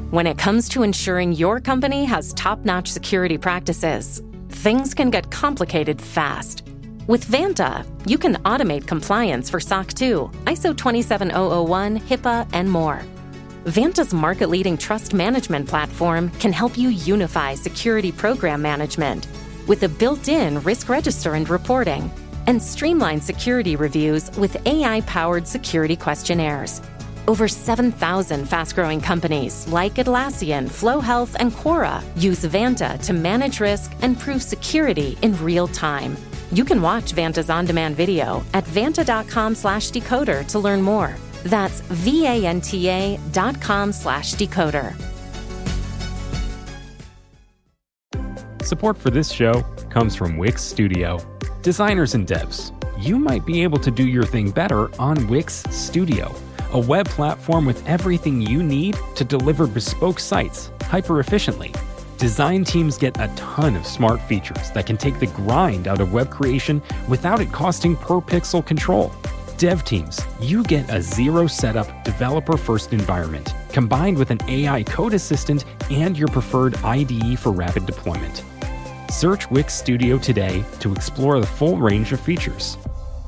When it comes to ensuring your company has top-notch security practices, things can get complicated fast. With Vanta, you can automate compliance for SOC 2, ISO 27001, HIPAA, and more. Vanta's market-leading trust management platform can help you unify security program management with a built-in risk register and reporting, and streamline security reviews with AI-powered security questionnaires. Over 7,000 fast-growing companies like Atlassian, Flow Health, and Quora use Vanta to manage risk and prove security in real time. You can watch Vanta's on-demand video at vanta.com/decoder to learn more. That's vanta.com/decoder. Support for this show comes from Wix Studio. Designers and devs, you might be able to do your thing better on Wix Studio, a web platform with everything you need to deliver bespoke sites hyper-efficiently. Design teams get a ton of smart features that can take the grind out of web creation without it costing per pixel control. Dev teams, you get a zero-setup, developer-first environment, combined with an AI code assistant and your preferred IDE for rapid deployment. Search Wix Studio today to explore the full range of features.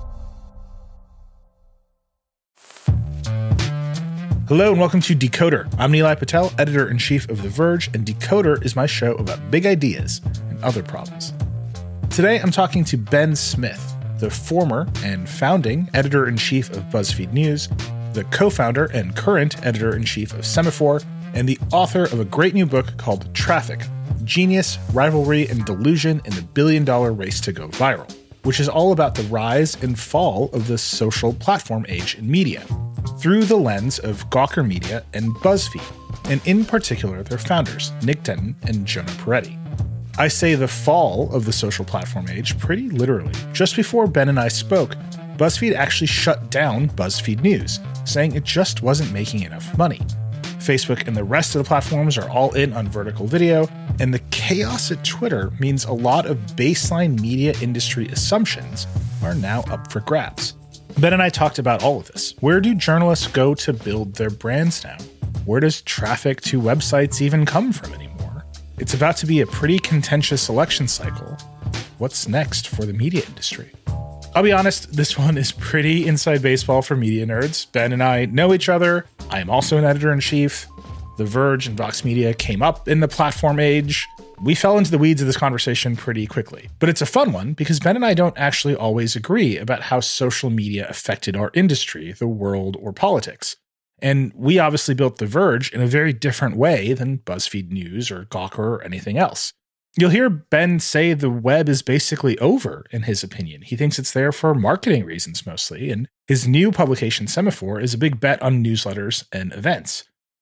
Hello and welcome to Decoder. I'm Nilay Patel, editor-in-chief of The Verge, and Decoder is my show about big ideas and other problems. Today I'm talking to Ben Smith, the former and founding editor-in-chief of BuzzFeed News, the co-founder and current editor-in-chief of Semafor, and the author of a great new book called Traffic: Genius, Rivalry, and Delusion in the Billion-Dollar Race to Go Viral, which is all about the rise and fall of the social platform age in media, through the lens of Gawker Media and BuzzFeed, and in particular their founders, Nick Denton and Jonah Peretti. I say the fall of the social platform age pretty literally. Just before Ben and I spoke, BuzzFeed actually shut down BuzzFeed News, saying it just wasn't making enough money. Facebook and the rest of the platforms are all in on vertical video, and the chaos at Twitter means a lot of baseline media industry assumptions are now up for grabs. Ben and I talked about all of this. Where do journalists go to build their brands now? Where does traffic to websites even come from anymore? It's about to be a pretty contentious election cycle. What's next for the media industry? I'll be honest, this one is pretty inside baseball for media nerds. Ben and I know each other. I am also an editor-in-chief. The Verge and Vox Media came up in the platform age. We fell into the weeds of this conversation pretty quickly. But it's a fun one because Ben and I don't actually always agree about how social media affected our industry, the world, or politics. And we obviously built The Verge in a very different way than BuzzFeed News or Gawker or anything else. You'll hear Ben say the web is basically over, in his opinion. He thinks it's there for marketing reasons mostly, and his new publication, Semafor, is a big bet on newsletters and events.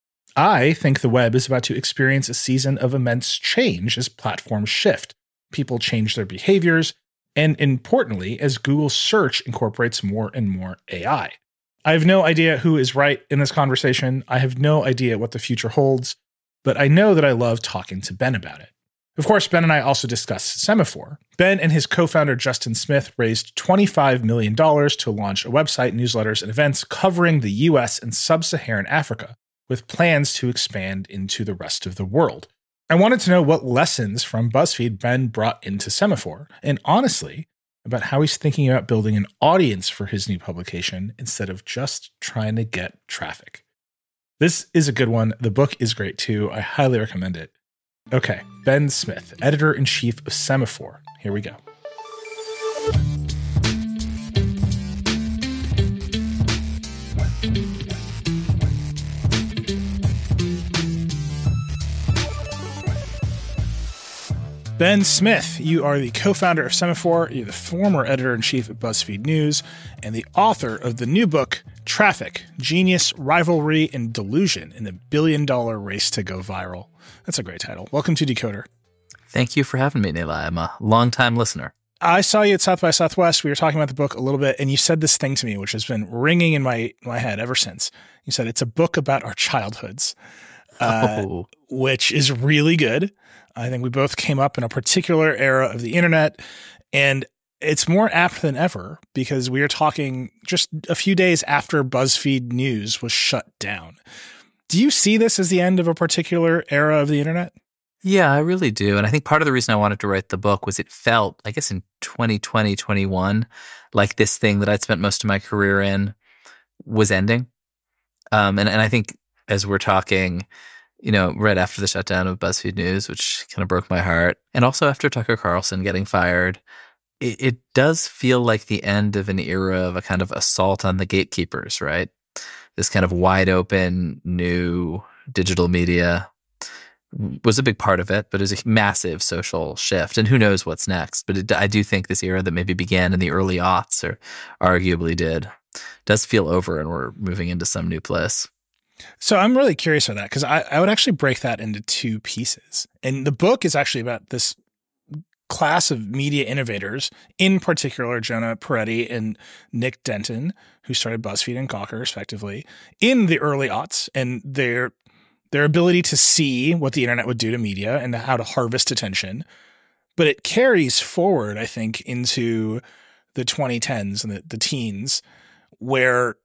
I think the web is about to experience a season of immense change as platforms shift. People change their behaviors, and importantly, as Google search incorporates more and more AI. I have no idea who is right in this conversation. I have no idea what the future holds, but I know that I love talking to Ben about it. Of course, Ben and I also discussed Semafor. Ben and his co-founder Justin Smith raised $25 million to launch a website, newsletters, and events covering the US and sub-Saharan Africa, with plans to expand into the rest of the world. I wanted to know what lessons from BuzzFeed Ben brought into Semafor, and honestly, about how he's thinking about building an audience for his new publication instead of just trying to get traffic. This is a good one. The book is great too. I highly recommend it. Okay, Ben Smith, editor-in-chief of Semafor. Here we go. Ben Smith, you are the co-founder of Semafor, you're the former editor-in-chief at BuzzFeed News, and the author of the new book, Traffic: Genius, Rivalry, and Delusion in the Billion-Dollar Race to Go Viral. That's a great title. Welcome to Decoder. Thank you for having me, Nilay. I'm a longtime listener. I saw you at South by Southwest. We were talking about the book a little bit, and you said this thing to me, which has been ringing in my head ever since. You said it's a book about our childhoods, which is really good. I think we both came up in a particular era of the internet, and it's more apt than ever because we are talking just a few days after BuzzFeed News was shut down. Do you see this as the end of a particular era of the internet? Yeah, I really do. And I think part of the reason I wanted to write the book was it felt, I guess in 2020, 21, like this thing that I'd spent most of my career in was ending. And I think as we're talking, right after the shutdown of BuzzFeed News, which kind of broke my heart, and also after Tucker Carlson getting fired, it does feel like the end of an era of a kind of assault on the gatekeepers, right? This kind of wide open new digital media was a big part of it, but it was a massive social shift. And who knows what's next. But I do think this era that maybe began in the early aughts, or arguably does feel over, and we're moving into some new place. So I'm really curious about that, because I would actually break that into two pieces. And the book is actually about this class of media innovators, in particular Jonah Peretti and Nick Denton, who started BuzzFeed and Gawker respectively, in the early aughts, and their ability to see what the internet would do to media and how to harvest attention. But it carries forward, I think, into the 2010s and the teens, where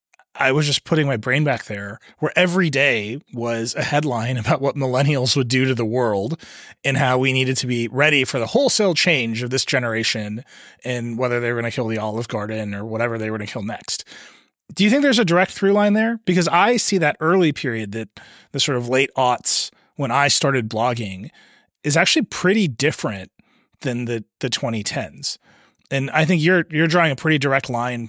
I was just putting my brain back there, where every day was a headline about what millennials would do to the world and how we needed to be ready for the wholesale change of this generation and whether they were going to kill the Olive Garden or whatever they were going to kill next. Do you think there's a direct through line there? Because I see that early period, that the sort of late aughts when I started blogging, is actually pretty different than the 2010s. And I think you're drawing a pretty direct line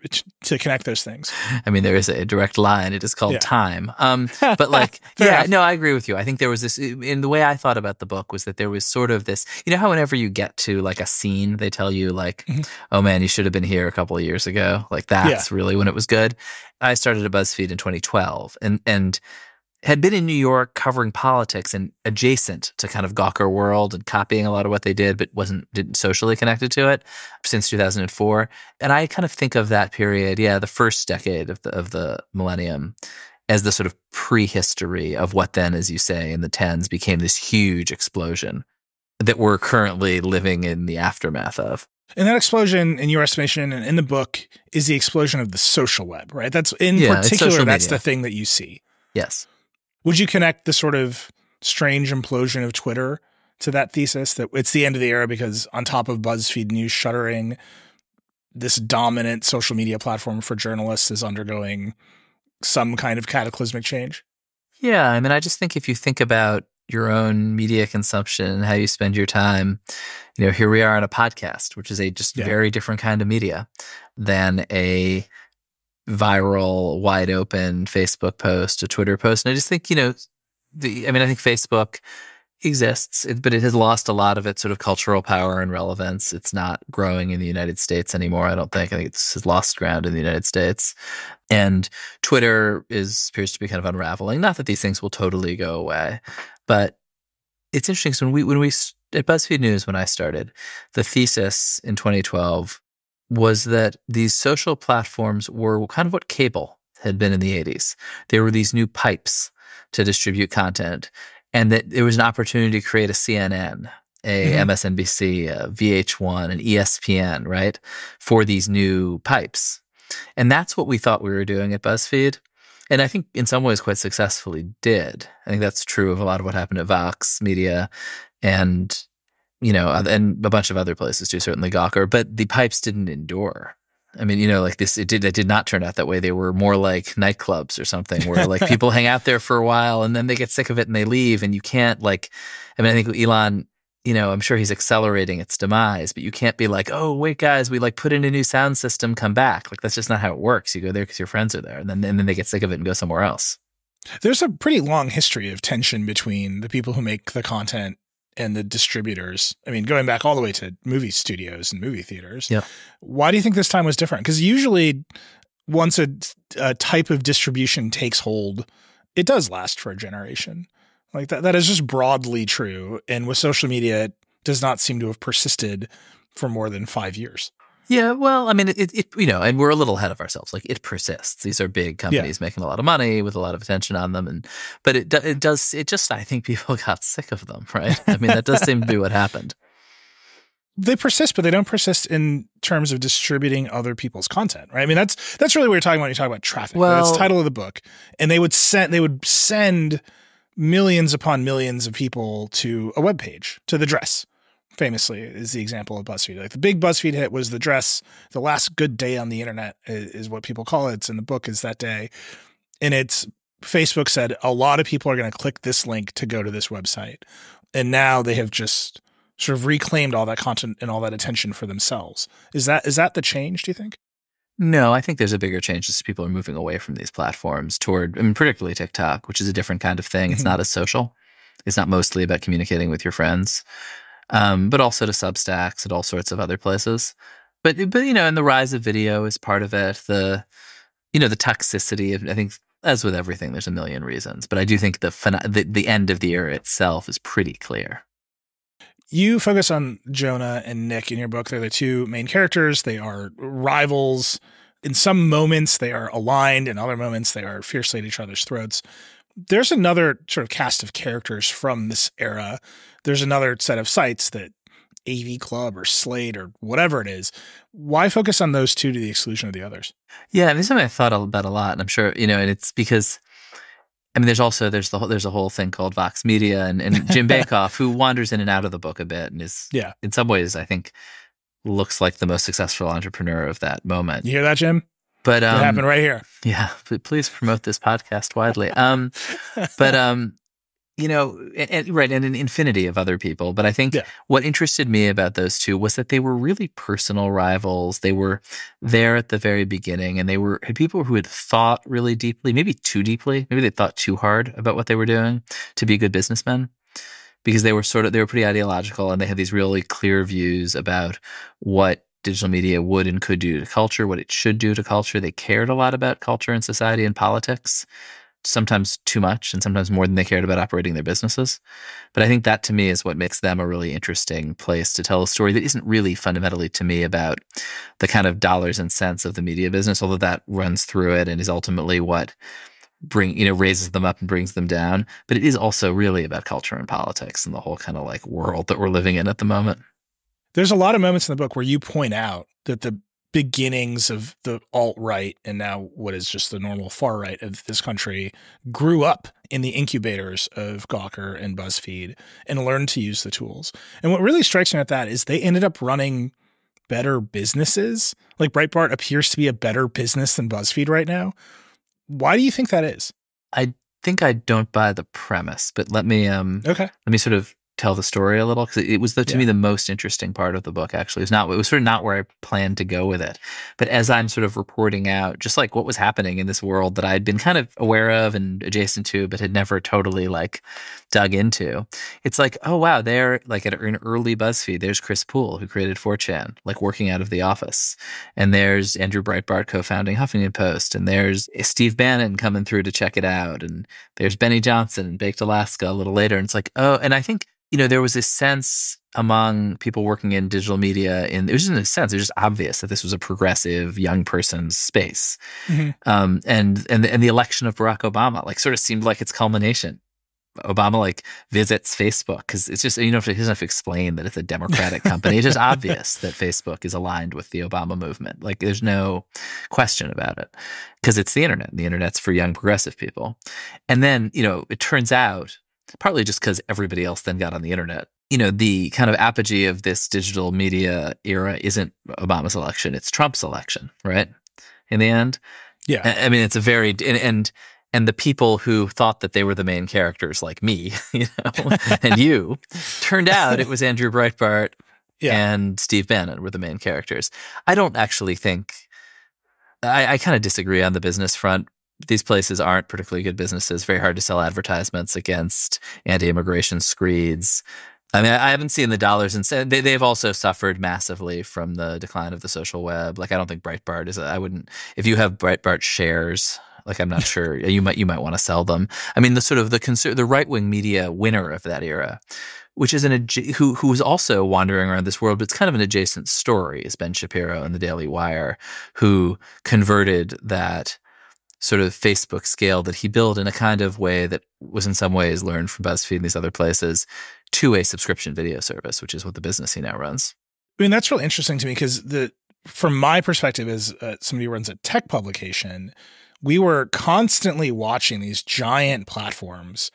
to connect those things. I mean, there is a direct line. It is called time. But like, no, I agree with you. I think there was this, in the way I thought about the book, was that there was sort of this, how whenever you get to like a scene, they tell you like, oh man, you should have been here a couple of years ago. Like that's really when it was good. I started at BuzzFeed in 2012 and had been in New York covering politics and adjacent to kind of Gawker world and copying a lot of what they did, but didn't socially connected to it since 2004. And I kind of think of that period, the first decade of the millennium, as the sort of prehistory of what then, as you say, in the 10s became this huge explosion that we're currently living in the aftermath of. And that explosion, in your estimation and in the book, is the explosion of the social web, right? That's in particular, that's the thing that you see. Yes. Would you connect the sort of strange implosion of Twitter to that thesis, that it's the end of the era because on top of BuzzFeed News shuttering, this dominant social media platform for journalists is undergoing some kind of cataclysmic change? Yeah. I mean, I just think if you think about your own media consumption and how you spend your time, here we are on a podcast, which is a just very different kind of media than a viral, wide open Facebook post, a Twitter post. And I just think, I think Facebook exists, but it has lost a lot of its sort of cultural power and relevance. It's not growing in the United States anymore, I don't think. I think it's lost ground in the United States. And Twitter appears to be kind of unraveling. Not that these things will totally go away, but it's interesting. So when we at BuzzFeed News, when I started, the thesis in 2012 was that these social platforms were kind of what cable had been in the 80s. They were these new pipes to distribute content, and that there was an opportunity to create a CNN, a MSNBC, a VH1, an ESPN, right, for these new pipes. And that's what we thought we were doing at BuzzFeed. And I think in some ways quite successfully did. I think that's true of a lot of what happened at Vox Media and and a bunch of other places too, certainly Gawker, but the pipes didn't endure. I mean, like this, it did not turn out that way. They were more like nightclubs or something where like people hang out there for a while and then they get sick of it and they leave, and you can't I think Elon, I'm sure he's accelerating its demise, but you can't be like, oh, wait, guys, we put in a new sound system, come back. Like, that's just not how it works. You go there because your friends are there, and then they get sick of it and go somewhere else. There's a pretty long history of tension between the people who make the content and the distributors. I mean, going back all the way to movie studios and movie theaters. Yeah. Why do you think this time was different? Because usually once a type of distribution takes hold, it does last for a generation. Like that is just broadly true. And with social media, it does not seem to have persisted for more than 5 years. Yeah, well, I mean, it and we're a little ahead of ourselves. Like, it persists. These are big companies making a lot of money with a lot of attention on them, but it just I think people got sick of them, right? I mean, that does seem to be what happened. They persist, but they don't persist in terms of distributing other people's content, right? I mean, that's really what you're talking about when you talk about traffic. Well, that's the title of the book. And they would send millions upon millions of people to a web page, to The Dress, famously is the example of BuzzFeed. Like the big BuzzFeed hit was The Dress. The last good day on the internet is what people call it. It's in the book is that day. And Facebook said a lot of people are going to click this link to go to this website. And now they have just sort of reclaimed all that content and all that attention for themselves. Is that the change, do you think? No, I think there's a bigger change as people are moving away from these platforms toward, I mean, particularly TikTok, which is a different kind of thing. It's not as social. It's not mostly about communicating with your friends, but also to Substacks and all sorts of other places. But and the rise of video is part of it. The toxicity of, I think, as with everything, there's a million reasons. But I do think the end of the era itself is pretty clear. You focus on Jonah and Nick in your book. They're the two main characters. They are rivals. In some moments, they are aligned. In other moments, they are fiercely at each other's throats. There's another sort of cast of characters from this era. There's another set of sites that AV Club or Slate or whatever it is. Why focus on those two to the exclusion of the others? Yeah, I mean, something I thought about a lot, and I'm sure, and it's because, I mean, there's a whole thing called Vox Media and Jim Bakoff, who wanders in and out of the book a bit and is, in some ways, I think, looks like the most successful entrepreneur of that moment. You hear that, Jim? But it happened right here. Yeah, please promote this podcast widely. And an infinity of other people. But I think what interested me about those two was that they were really personal rivals. They were there at the very beginning, and they had people who had thought really deeply, maybe too deeply. Maybe they thought too hard about what they were doing to be good businessmen, because they were pretty ideological, and they had these really clear views about what digital media would and could do to culture, what it should do to culture. They cared a lot about culture and society and politics, sometimes too much and sometimes more than they cared about operating their businesses. But I think that, to me, is what makes them a really interesting place to tell a story that isn't really fundamentally, to me, about the kind of dollars and cents of the media business, although that runs through it and is ultimately what raises them up and brings them down. But it is also really about culture and politics and the whole kind of like world that we're living in at the moment. There's a lot of moments in the book where you point out that the beginnings of the alt-right and now what is just the normal far-right of this country grew up in the incubators of Gawker and BuzzFeed and learned to use the tools. And what really strikes me at that is they ended up running better businesses. Like Breitbart appears to be a better business than BuzzFeed right now. Why do you think that is? I think I don't buy the premise, but let me sort of tell the story a little, because it was to me the most interesting part of the book. Actually, it was sort of not where I planned to go with it, but as I'm sort of reporting out just like what was happening in this world that I'd been kind of aware of and adjacent to, but had never totally like dug into, it's like, oh wow, they're like at an early BuzzFeed. There's Chris Poole, who created 4chan, like working out of the office, and there's Andrew Breitbart co-founding Huffington Post, and there's Steve Bannon coming through to check it out, and there's Benny Johnson and Baked Alaska a little later, and it's like, oh, and I think there was this sense among people working in digital media, it was in a sense, it was just obvious that this was a progressive young person's space. Mm-hmm. And the election of Barack Obama like sort of seemed like its culmination. Obama like visits Facebook because it's just, he doesn't have to explain that it's a Democratic company. It's just obvious that Facebook is aligned with the Obama movement. Like there's no question about it because it's the internet. The internet's for young progressive people. And then, it turns out, partly just because everybody else then got on the internet, the kind of apogee of this digital media era isn't Obama's election, it's Trump's election, right? In the end. Yeah. I mean, it's a very, and the people who thought that they were the main characters, like me, and you, turned out it was Andrew Breitbart and Steve Bannon were the main characters. I don't actually think, I kind of disagree on the business front. These places aren't particularly good businesses. Very hard to sell advertisements against anti-immigration screeds. I mean, I haven't seen the dollars and cents. They've also suffered massively from the decline of the social web. Like, I don't think Breitbart is. I wouldn't. If you have Breitbart shares, like, I'm not sure you might want to sell them. I mean, the sort of the right-wing media winner of that era, which is who was also wandering around this world, but it's kind of an adjacent story, is Ben Shapiro and the Daily Wire, who converted that sort of Facebook scale that he built in a kind of way that was in some ways learned from BuzzFeed and these other places to a subscription video service, which is what the business he now runs. I mean, that's really interesting to me because from my perspective as somebody who runs a tech publication, we were constantly watching these giant platforms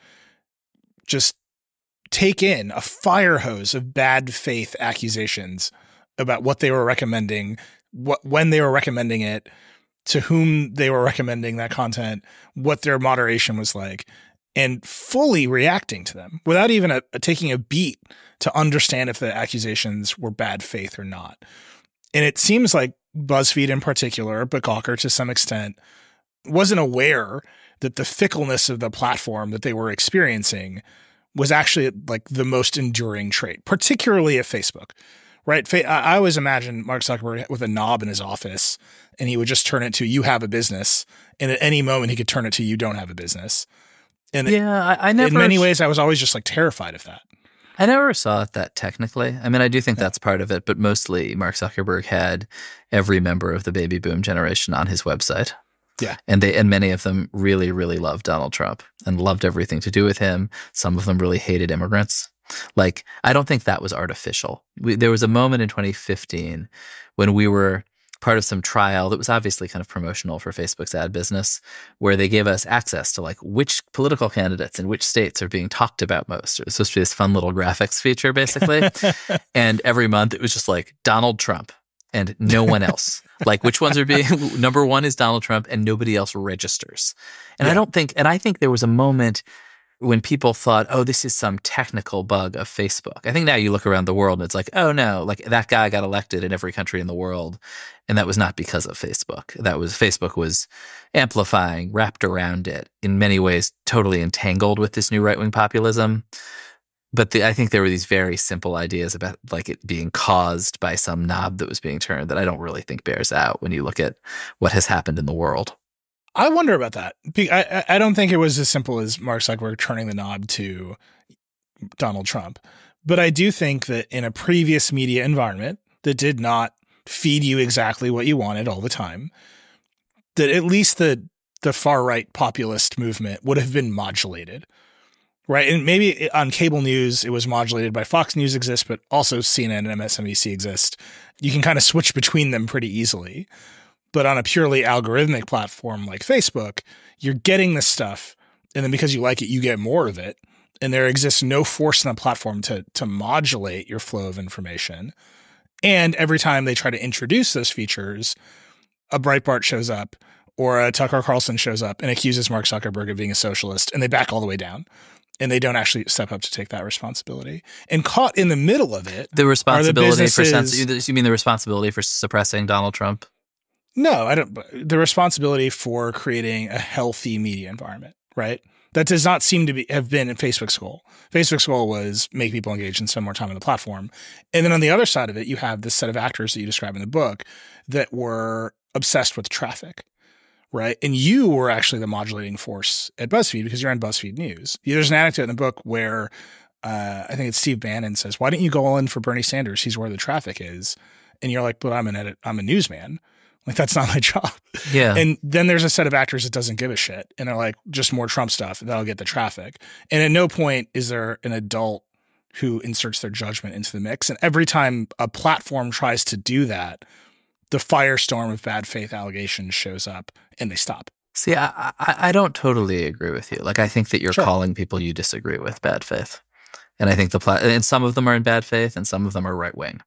just take in a fire hose of bad faith accusations about what they were recommending, when they were recommending it, to whom they were recommending that content, what their moderation was like, and fully reacting to them without even taking a beat to understand if the accusations were bad faith or not. And it seems like BuzzFeed in particular, but Gawker to some extent, wasn't aware that the fickleness of the platform that they were experiencing was actually like the most enduring trait, particularly at Facebook, right? I always imagine Mark Zuckerberg with a knob in his office, and he would just turn it to, you have a business. And at any moment he could turn it to, you don't have a business. And I never, in many ways, I was always just like terrified of that. I never saw it that technically. I mean, I do think that's part of it, but mostly Mark Zuckerberg had every member of the baby boom generation on his website. Yeah. And many of them really, really loved Donald Trump and loved everything to do with him. Some of them really hated immigrants. Like, I don't think that was artificial. There was a moment in 2015 when we were part of some trial that was obviously kind of promotional for Facebook's ad business, where they gave us access to like which political candidates in which states are being talked about most. It was supposed to be this fun little graphics feature, basically. And every month it was just like Donald Trump and no one else. Like which ones are being, number one is Donald Trump and nobody else registers. And I think there was a moment when people thought, oh, this is some technical bug of Facebook. I think now you look around the world and it's like, oh no, like that guy got elected in every country in the world. And that was not because of Facebook. Facebook was amplifying, wrapped around it, in many ways totally entangled with this new right-wing populism. But I think there were these very simple ideas about like it being caused by some knob that was being turned that I don't really think bears out when you look at what has happened in the world. I wonder about that. I don't think it was as simple as Mark Zuckerberg turning the knob to Donald Trump. But I do think that in a previous media environment that did not feed you exactly what you wanted all the time, that at least the far-right populist movement would have been modulated, right? And maybe on cable news, it was modulated by Fox News exists, but also CNN and MSNBC exist. You can kind of switch between them pretty easily. But on a purely algorithmic platform like Facebook, you're getting this stuff, and then because you like it, you get more of it. And there exists no force in the platform to modulate your flow of information. And every time they try to introduce those features, a Breitbart shows up or a Tucker Carlson shows up and accuses Mark Zuckerberg of being a socialist, and they back all the way down. And they don't actually step up to take that responsibility. And caught in the middle of it, the responsibility you mean the responsibility for suppressing Donald Trump? No, I don't. The responsibility for creating a healthy media environment, right? That does not seem to have been in Facebook's goal. Facebook's goal was make people engage and spend more time on the platform. And then on the other side of it, you have this set of actors that you describe in the book that were obsessed with traffic, right? And you were actually the modulating force at BuzzFeed because you're on BuzzFeed News. There's an anecdote in the book where I think it's Steve Bannon says, "Why didn't you go all in for Bernie Sanders? He's where the traffic is." And you're like, "But I'm a newsman. Like, that's not my job." Yeah. And then there's a set of actors that doesn't give a shit. And they're like, just more Trump stuff. That'll get the traffic. And at no point is there an adult who inserts their judgment into the mix. And every time a platform tries to do that, the firestorm of bad faith allegations shows up and they stop. See, I don't totally agree with you. Like, I think that you're calling people you disagree with bad faith. And I think and some of them are in bad faith and some of them are right wing.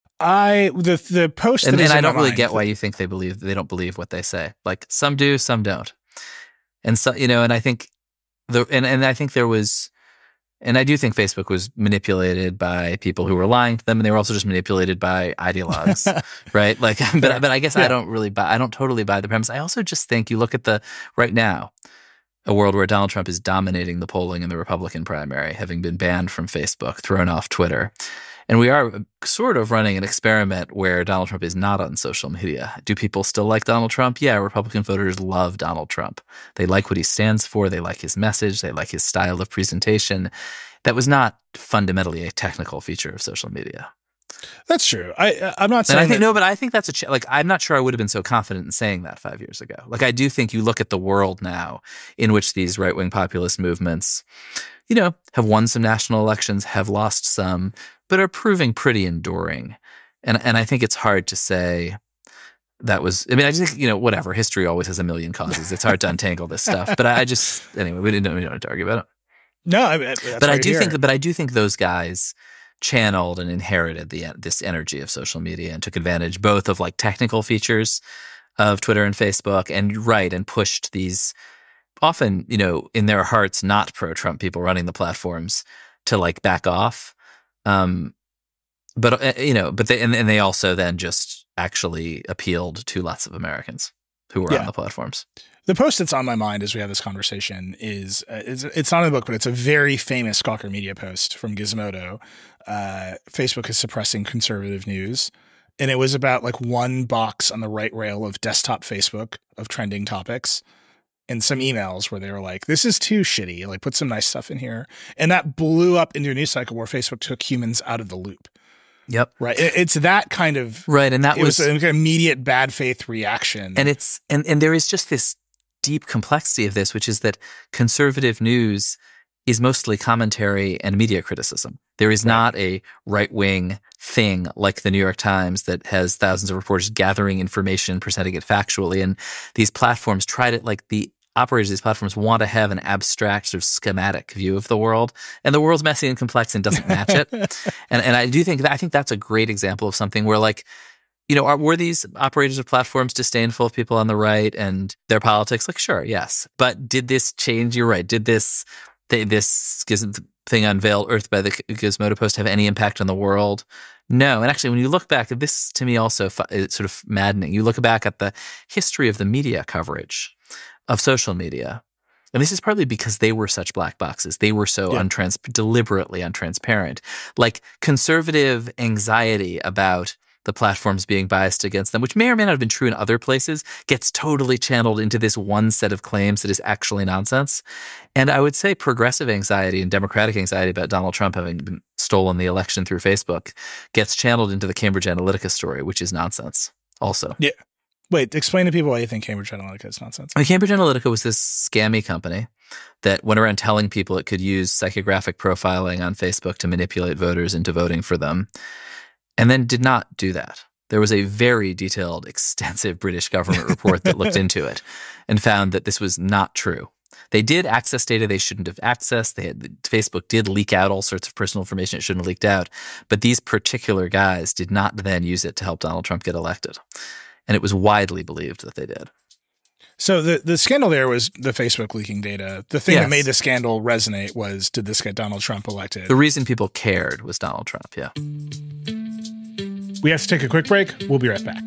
The post and I don't really get why you think they don't believe what they say. Like some do, some don't. And so, and I think I think there was, and I do think Facebook was manipulated by people who were lying to them, and they were also just manipulated by ideologues, right? Like, but I guess I don't totally buy the premise. I also just think you look at right now, a world where Donald Trump is dominating the polling in the Republican primary, having been banned from Facebook, thrown off Twitter. And we are sort of running an experiment where Donald Trump is not on social media. Do people still like Donald Trump? Yeah, Republican voters love Donald Trump. They like what he stands for. They like his message. They like his style of presentation. That was not fundamentally a technical feature of social media. That's true. I'm not saying but I think that's I'm not sure I would have been so confident in saying that 5 years ago. Like, I do think you look at the world now in which these right-wing populist movements, have won some national elections, have lost some, but are proving pretty enduring. And I think it's hard to say that was, I just think, whatever. History always has a million causes. It's hard to untangle this stuff. But anyway, we don't have to argue about it. No, but I do think those guys channeled and inherited this energy of social media and took advantage both of like technical features of Twitter and Facebook and pushed these often, in their hearts, not pro-Trump people running the platforms to like back off. But they also then just actually appealed to lots of Americans who were on the platforms. The post that's on my mind as we have this conversation is it's not in the book, but it's a very famous Gawker Media post from Gizmodo. Facebook is suppressing conservative news. And it was about like one box on the right rail of desktop Facebook of trending topics and some emails where they were like, this is too shitty. Like, put some nice stuff in here. And that blew up into a news cycle where Facebook took humans out of the loop. Yep. Right. It's that kind of right. And that was an immediate bad faith reaction. And it's and there is just this deep complexity of this, which is that conservative news is mostly commentary and media criticism. There is not a right-wing thing like the New York Times that has thousands of reporters gathering information, presenting it factually. And these platforms the operators of these platforms want to have an abstract sort of schematic view of the world. And the world's messy and complex and doesn't match it. And I think that's a great example of something where were these operators of platforms disdainful of people on the right and their politics? Like, sure, yes. But did this change? You're right. Did this thing unveiled, Earth by the Gizmodo post, have any impact on the world? No. And actually, when you look back, this to me also is sort of maddening. You look back at the history of the media coverage of social media, and this is partly because they were such black boxes. They were so deliberately untransparent. Like conservative anxiety about the platforms being biased against them, which may or may not have been true in other places, gets totally channeled into this one set of claims that is actually nonsense. And I would say progressive anxiety and democratic anxiety about Donald Trump having been stolen the election through Facebook gets channeled into the Cambridge Analytica story, which is nonsense also. Yeah. Wait, explain to people why you think Cambridge Analytica is nonsense. Cambridge Analytica was this scammy company that went around telling people it could use psychographic profiling on Facebook to manipulate voters into voting for them, and then did not do that. There was a very detailed, extensive British government report that looked into it and found that this was not true. They did access data they shouldn't have accessed. Facebook did leak out all sorts of personal information it shouldn't have leaked out, but these particular guys did not then use it to help Donald Trump get elected. And it was widely believed that they did. So the scandal there was the Facebook leaking data. The thing that made the scandal resonate was, did this get Donald Trump elected? The reason people cared was Donald Trump, yeah. We have to take a quick break. We'll be right back.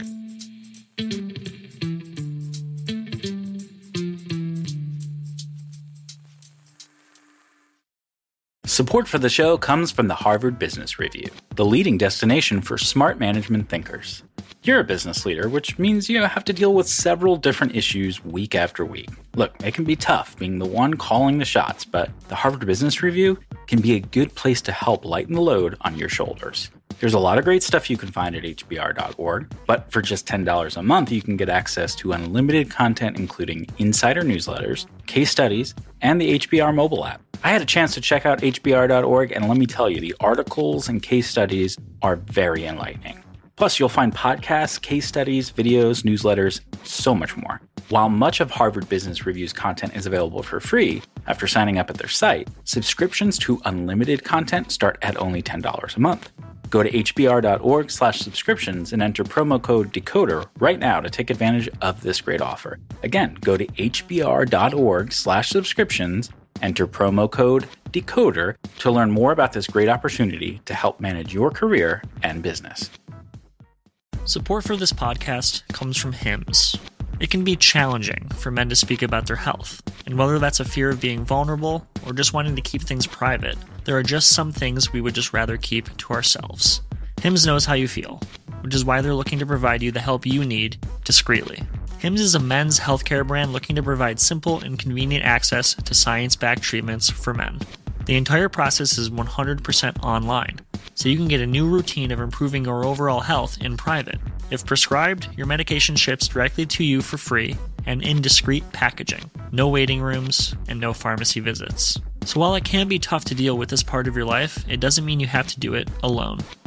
Support for the show comes from the Harvard Business Review, the leading destination for smart management thinkers. You're a business leader, which means you have to deal with several different issues week after week. Look, it can be tough being the one calling the shots, but the Harvard Business Review can be a good place to help lighten the load on your shoulders. There's a lot of great stuff you can find at hbr.org, but for just $10 a month, you can get access to unlimited content, including insider newsletters, case studies, and the HBR mobile app. I had a chance to check out hbr.org, and let me tell you, the articles and case studies are very enlightening. Plus, you'll find podcasts, case studies, videos, newsletters, so much more. While much of Harvard Business Review's content is available for free after signing up at their site, subscriptions to unlimited content start at only $10 a month. Go to hbr.org/subscriptions and enter promo code DECODER right now to take advantage of this great offer. Again, go to hbr.org/subscriptions, enter promo code DECODER to learn more about this great opportunity to help manage your career and business. Support for this podcast comes from Hims. It can be challenging for men to speak about their health, and whether that's a fear of being vulnerable or just wanting to keep things private, there are just some things we would just rather keep to ourselves. Hims knows how you feel, which is why they're looking to provide you the help you need discreetly. Hims is a men's healthcare brand looking to provide simple and convenient access to science-backed treatments for men. The entire process is 100% online, so you can get a new routine of improving your overall health in private. If prescribed, your medication ships directly to you for free and in discreet packaging. No waiting rooms and no pharmacy visits. So while it can be tough to deal with this part of your life, it doesn't mean you have to do it alone.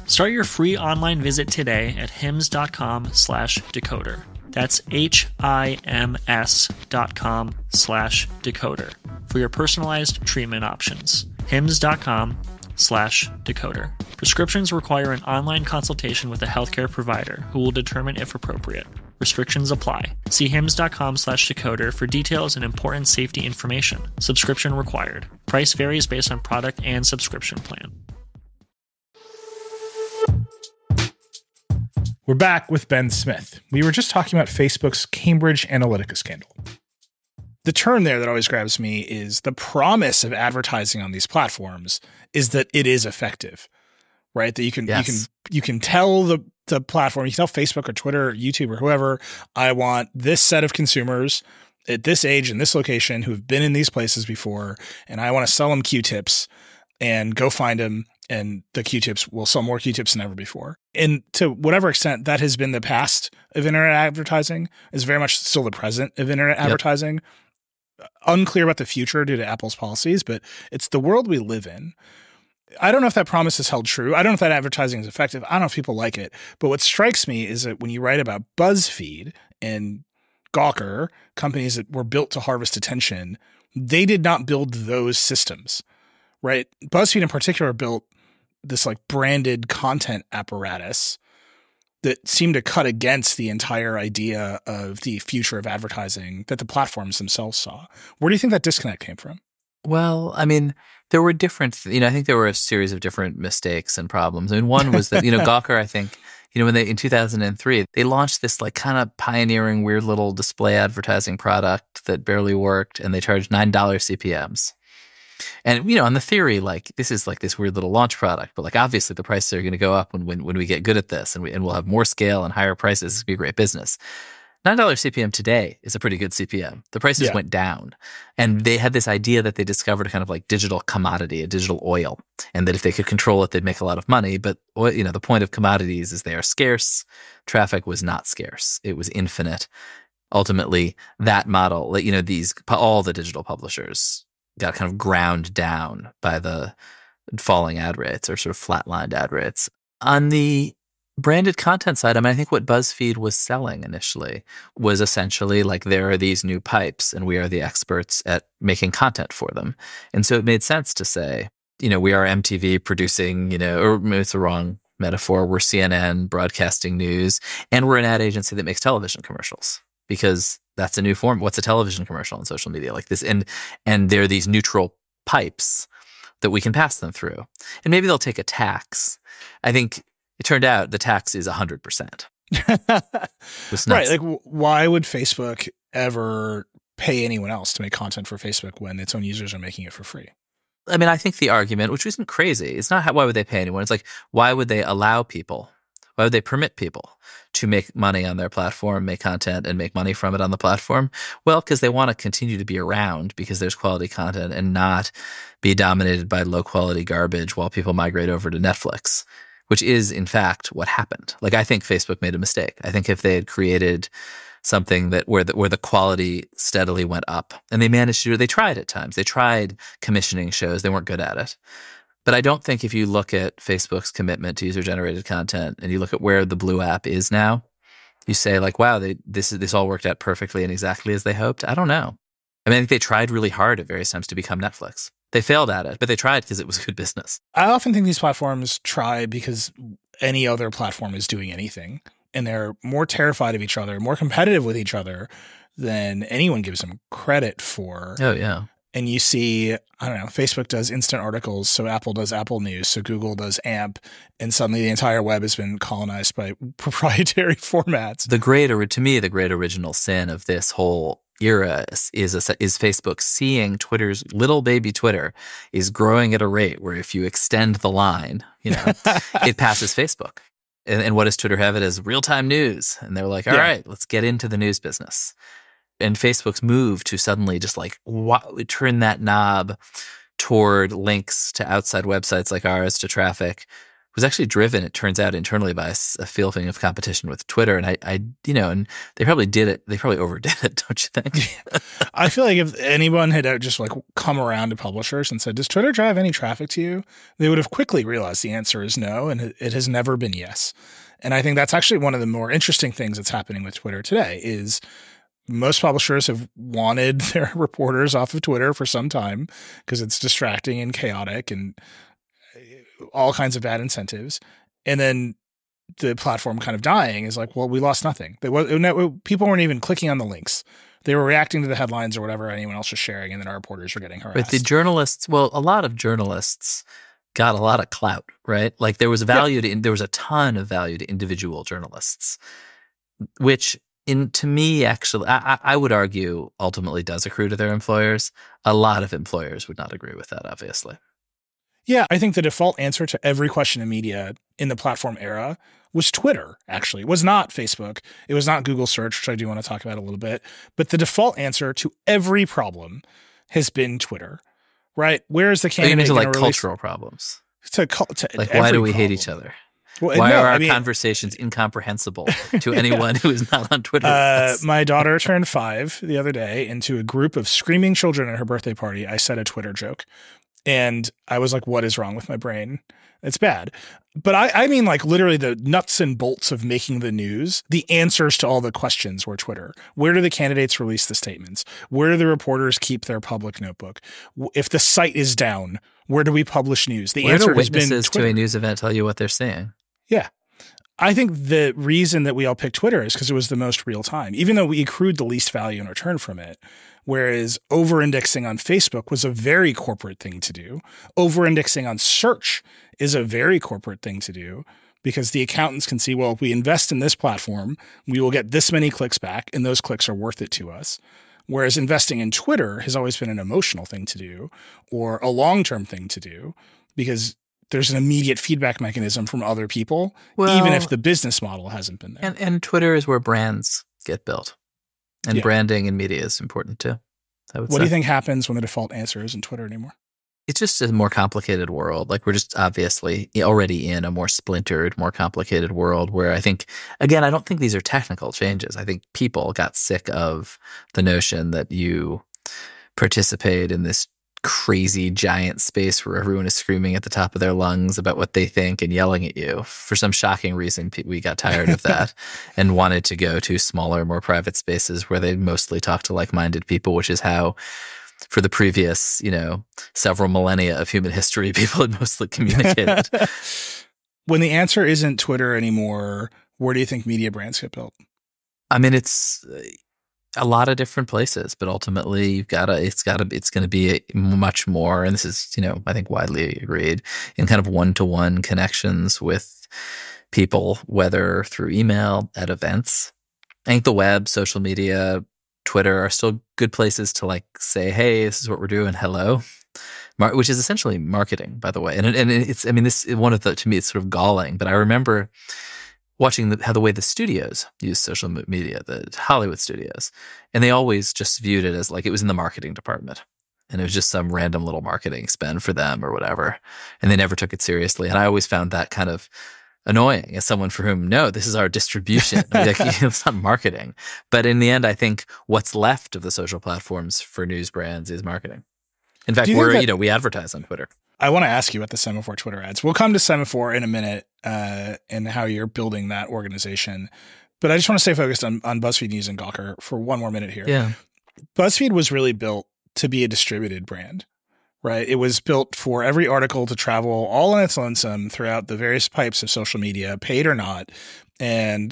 Start your free online visit today at hims.com/decoder. That's HIMS.com/decoder for your personalized treatment options. hims.com/decoder. Prescriptions require an online consultation with a healthcare provider who will determine if appropriate. Restrictions apply. See hims.com/decoder for details and important safety information. Subscription required. Price varies based on product and subscription plan. We're back with Ben Smith. We were just talking about Facebook's Cambridge Analytica scandal. The term there that always grabs me is the promise of advertising on these platforms is that it is effective, right? That you can tell the platform, you can tell Facebook or Twitter or YouTube or whoever, I want this set of consumers at this age in this location who've been in these places before, and I want to sell them Q-tips, and go find them. And the Q-tips will sell more Q-tips than ever before. And to whatever extent that has been the past of internet advertising, is very much still the present of internet advertising. Unclear about the future due to Apple's policies, but it's the world we live in. I don't know if that promise is held true. I don't know if that advertising is effective. I don't know if people like it. But what strikes me is that when you write about BuzzFeed and Gawker, companies that were built to harvest attention, they did not build those systems, right? BuzzFeed in particular built this like branded content apparatus that seemed to cut against the entire idea of the future of advertising that the platforms themselves saw. Where do you think that disconnect came from? Well, I mean, there were different, I think there were a series of different mistakes and problems. I mean, one was that, Gawker, I think, when they, in 2003, they launched this like kind of pioneering weird little display advertising product that barely worked, and they charged $9 CPMs. And, on the theory, like, this is like this weird little launch product, but like, obviously the prices are going to go up when we get good at this, and we'll have more scale and higher prices. It's going to be a great business. $9 CPM today is a pretty good CPM. The prices went down, and they had this idea that they discovered a kind of like digital commodity, a digital oil, and that if they could control it, they'd make a lot of money. But, the point of commodities is they are scarce. Traffic was not scarce. It was infinite. Ultimately, that model, all the digital publishers got kind of ground down by the falling ad rates, or sort of flatlined ad rates. On the branded content side, I think what BuzzFeed was selling initially was essentially like, there are these new pipes and we are the experts at making content for them. And so it made sense to say, we are MTV producing, or maybe it's the wrong metaphor, we're CNN broadcasting news, and we're an ad agency that makes television commercials, because that's a new form. What's a television commercial on social media like this? And there are these neutral pipes that we can pass them through. And maybe they'll take a tax. I think it turned out the tax is 100%. Right. Like, why would Facebook ever pay anyone else to make content for Facebook when its own users are making it for free? I mean, I think the argument, which isn't crazy, it's not why would they pay anyone? It's like, why would they allow people? Why would they permit people to make money on their platform, make content, and make money from it on the platform? Well, because they want to continue to be around because there's quality content, and not be dominated by low-quality garbage while people migrate over to Netflix, which is, in fact, what happened. Like, I think Facebook made a mistake. I think if they had created something where the quality steadily went up, and they managed to do it, they tried at times. They tried commissioning shows. They weren't good at it. But I don't think if you look at Facebook's commitment to user-generated content, and you look at where the Blue app is now, you say like, wow, this all worked out perfectly and exactly as they hoped. I don't know. I think they tried really hard at various times to become Netflix. They failed at it, but they tried because it was good business. I often think these platforms try because any other platform is doing anything, and they're more terrified of each other, more competitive with each other than anyone gives them credit for. Oh, yeah. And you see, Facebook does instant articles, so Apple does Apple News, so Google does AMP, and suddenly the entire web has been colonized by proprietary formats. To me, the great original sin of this whole era is Facebook seeing Twitter's little baby Twitter is growing at a rate where if you extend the line, it passes Facebook. And what does Twitter have it as? Real-time news. And they're like, all right, let's get into the news business. And Facebook's move to suddenly just like turn that knob toward links to outside websites like ours, to traffic, was actually driven, it turns out, internally by a feeling of competition with Twitter. And and they probably did it. They probably overdid it, don't you think? I feel like if anyone had just like come around to publishers and said, does Twitter drive any traffic to you? They would have quickly realized the answer is no. And it has never been yes. And I think that's actually one of the more interesting things that's happening with Twitter today is most publishers have wanted their reporters off of Twitter for some time because it's distracting and chaotic and all kinds of bad incentives. And then the platform kind of dying is like, well, we lost nothing. People weren't even clicking on the links. They were reacting to the headlines or whatever anyone else was sharing, and then our reporters were getting harassed. But the journalists, well, a lot of journalists got a lot of clout, right? Like there was value there was a ton of value to individual journalists, which to me, actually, I would argue ultimately does accrue to their employers. A lot of employers would not agree with that, obviously. Yeah, I think the default answer to every question in media in the platform era was Twitter, actually. It was not Facebook. It was not Google search, which I do want to talk about a little bit. But the default answer to every problem has been Twitter, right? Where is the candidate going to release? Cultural problems? To like, why do we hate each other? Well, why are our conversations incomprehensible to anyone who is not on Twitter? My daughter turned 5 the other day, and to a group of screaming children at her birthday party, I said a Twitter joke. And I was like, what is wrong with my brain? It's bad. But I mean, like literally the nuts and bolts of making the news, the answers to all the questions were Twitter. Where do the candidates release the statements? Where do the reporters keep their public notebook? If the site is down, where do we publish news? The answer has been witnesses to a news event tell you what they're saying. Yeah. I think the reason that we all picked Twitter is because it was the most real time, even though we accrued the least value in return from it. Whereas over-indexing on Facebook was a very corporate thing to do. Over-indexing on search is a very corporate thing to do because the accountants can see, well, if we invest in this platform, we will get this many clicks back, and those clicks are worth it to us. Whereas investing in Twitter has always been an emotional thing to do or a long-term thing to do because there's an immediate feedback mechanism from other people, even if the business model hasn't been there. And Twitter is where brands get built. And branding in media is important too. What do you think happens when the default answer isn't Twitter anymore? It's just a more complicated world. Like we're just obviously already in a more splintered, more complicated world where I think, again, I don't think these are technical changes. I think people got sick of the notion that you participate in this crazy giant space where everyone is screaming at the top of their lungs about what they think and yelling at you. For some shocking reason, we got tired of that and wanted to go to smaller, more private spaces where they mostly talk to like-minded people, which is how, for the previous, several millennia of human history, people had mostly communicated. When the answer isn't Twitter anymore, where do you think media brands get built? I mean, it's a lot of different places, but ultimately it's going to be much more. And this is, I think widely agreed in kind of one-to-one connections with people, whether through email, at events. I think the web, social media, Twitter are still good places to like say, hey, this is what we're doing. Hello. Which is essentially marketing, by the way. And it's, I mean, this is one of the, to me, it's sort of galling, but I remember watching how the way the studios use social media, the Hollywood studios, and they always just viewed it as like it was in the marketing department. And it was just some random little marketing spend for them or whatever. And they never took it seriously. And I always found that kind of annoying as someone for whom, no, this is our distribution. It's not marketing. But in the end, I think what's left of the social platforms for news brands is marketing. In fact, we advertise on Twitter. I want to ask you about the Semaphore Twitter ads. We'll come to Semaphore in a minute and how you're building that organization. But I just want to stay focused on BuzzFeed News and Gawker for one more minute here. Yeah. BuzzFeed was really built to be a distributed brand, right? It was built for every article to travel all on its lonesome throughout the various pipes of social media, paid or not, and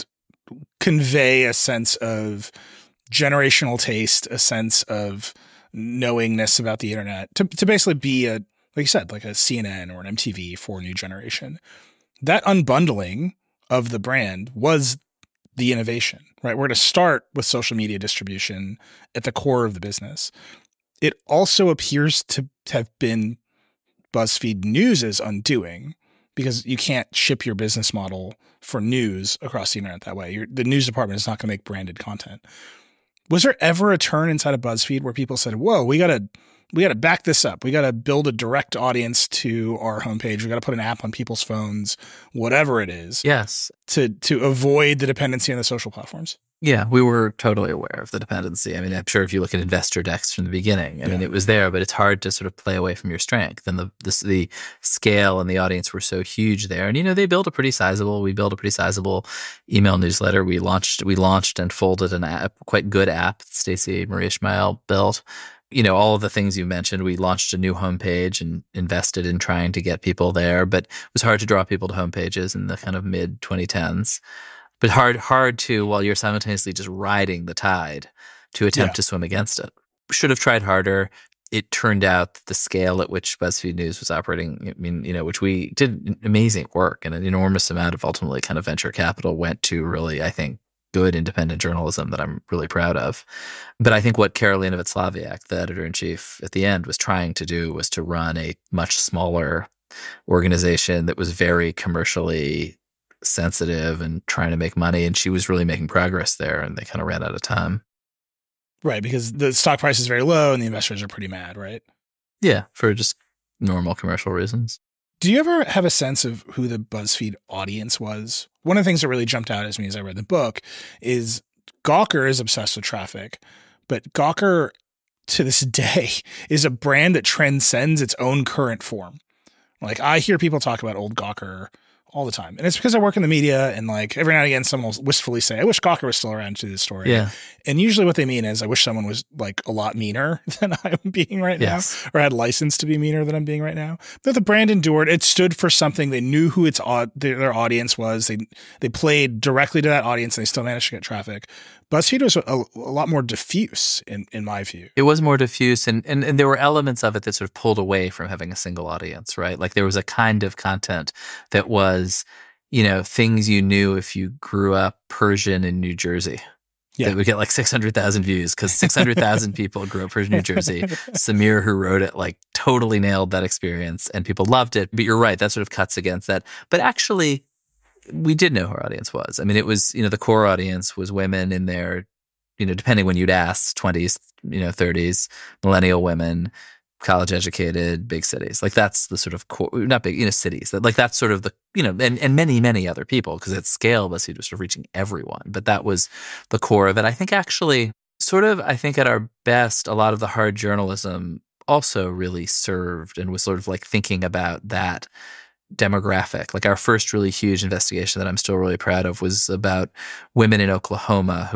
convey a sense of generational taste, a sense of knowingness about the internet, to basically be like you said, like a CNN or an MTV for a new generation. That unbundling of the brand was the innovation, right? We're going to start with social media distribution at the core of the business. It also appears to have been BuzzFeed News' undoing because you can't ship your business model for news across the internet that way. The news department is not going to make branded content. Was there ever a turn inside of BuzzFeed where people said, whoa, we got to we got to back this up. We got to build a direct audience to our homepage. We got to put an app on people's phones, whatever it is. Yes. To avoid the dependency on the social platforms. Yeah, we were totally aware of the dependency. I mean, I'm sure if you look at investor decks from the beginning, I mean, it was there, but it's hard to sort of play away from your strength. And the scale and the audience were so huge there. And, we built a pretty sizable email newsletter. We launched and folded an app, quite good app Stacey Marie Ishmael built. All of the things you mentioned. We launched a new homepage and invested in trying to get people there, but it was hard to draw people to homepages in the kind of mid 2010s. But hard to, while you're simultaneously just riding the tide, to attempt to swim against it. Should have tried harder. It turned out that the scale at which BuzzFeed News was operating, which we did amazing work, and an enormous amount of ultimately kind of venture capital went to really, I think, good independent journalism that I'm really proud of. But I think what Karolina Wacławiak, the editor-in-chief, at the end was trying to do was to run a much smaller organization that was very commercially sensitive and trying to make money, and she was really making progress there, and they kind of ran out of time. Right, because the stock price is very low and the investors are pretty mad, right? Yeah, for just normal commercial reasons. Do you ever have a sense of who the BuzzFeed audience was? One of the things that really jumped out at me as I read the book is Gawker is obsessed with traffic, but Gawker to this day is a brand that transcends its own current form. Like, I hear people talk about old Gawker all the time. And it's because I work in the media, and like every now and again, someone will wistfully say, I wish Gawker was still around to this story. Yeah. And usually what they mean is, I wish someone was like a lot meaner than I'm being right now, or had license to be meaner than I'm being right now. But the brand endured. It stood for something. They knew who their audience was. They played directly to that audience, and they still managed to get traffic. BuzzFeed was a lot more diffuse in my view. It was more diffuse, and there were elements of it that sort of pulled away from having a single audience, right? Like there was a kind of content that was, things you knew if you grew up Persian in New Jersey. Yeah. That would get like 600,000 views because 600,000 people grew up Persian, New Jersey. Samir, who wrote it, like totally nailed that experience, and people loved it. But you're right, that sort of cuts against that. But actually, we did know who our audience was. I mean, it was, the core audience was women in their, depending when you'd ask, 20s, 30s, millennial women, college educated, big cities. Like that's the sort of core, not big, cities. Like that's sort of the, and many, many other people, because at scale, BuzzFeed was sort of reaching everyone. But that was the core of it. I think actually, at our best, a lot of the hard journalism also really served and was sort of like thinking about that demographic. Like our first really huge investigation that I'm still really proud of was about women in Oklahoma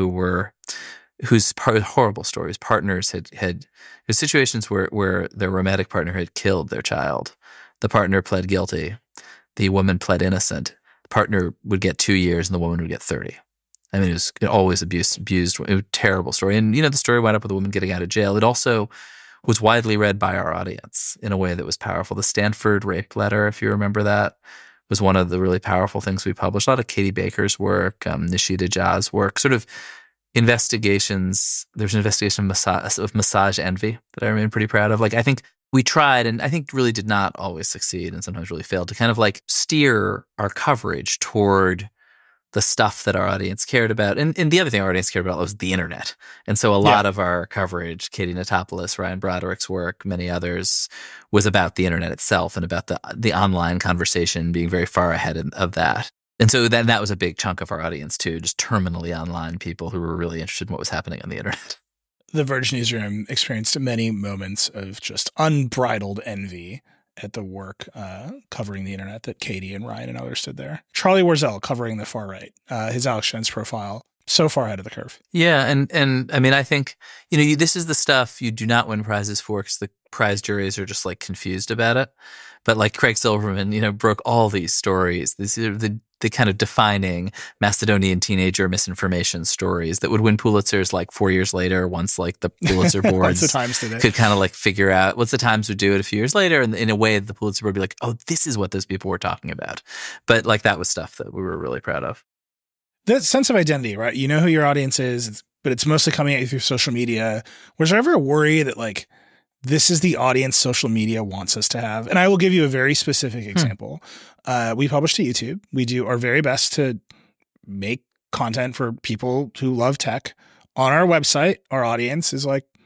whose horrible stories, partners had situations where their romantic partner had killed their child. The partner pled guilty. The woman pled innocent. The partner would get 2 years and the woman would get 30. I mean, it was always abused. It was a terrible story. And, the story wound up with the woman getting out of jail. It also was widely read by our audience in a way that was powerful. The Stanford rape letter, if you remember that, was one of the really powerful things we published. A lot of Katie Baker's work, Nishita Jha's work, sort of investigations. There's an investigation of massage envy that I remain pretty proud of. Like, I think we tried, and I think really did not always succeed and sometimes really failed to kind of like steer our coverage toward the stuff that our audience cared about. And the other thing our audience cared about was the internet. And so a lot of our coverage, Katie Natopoulos, Ryan Broderick's work, many others, was about the internet itself and about the online conversation being very far ahead of that. And so then that was a big chunk of our audience too, just terminally online people who were really interested in what was happening on the internet. The Verge newsroom experienced many moments of just unbridled envy at the work covering the internet that Katie and Ryan and others did there. Charlie Warzel covering the far right, his Alex Jones profile, so far ahead of the curve. Yeah, and I mean, I think, this is the stuff you do not win prizes for because the prize juries are just like confused about it. But like Craig Silverman, broke all these stories. These are the kind of defining Macedonian teenager misinformation stories that would win Pulitzers like 4 years later, once like the Pulitzer boards could kind of like figure out what's the Times would do it a few years later. And in a way, the Pulitzer board would be like, oh, this is what those people were talking about. But like that was stuff that we were really proud of. That sense of identity, right? You know who your audience is, but it's mostly coming at you through social media. Was there ever a worry that like, this is the audience social media wants us to have? And I will give you a very specific example. We publish to YouTube. We do our very best to make content for people who love tech. On our website, our audience is like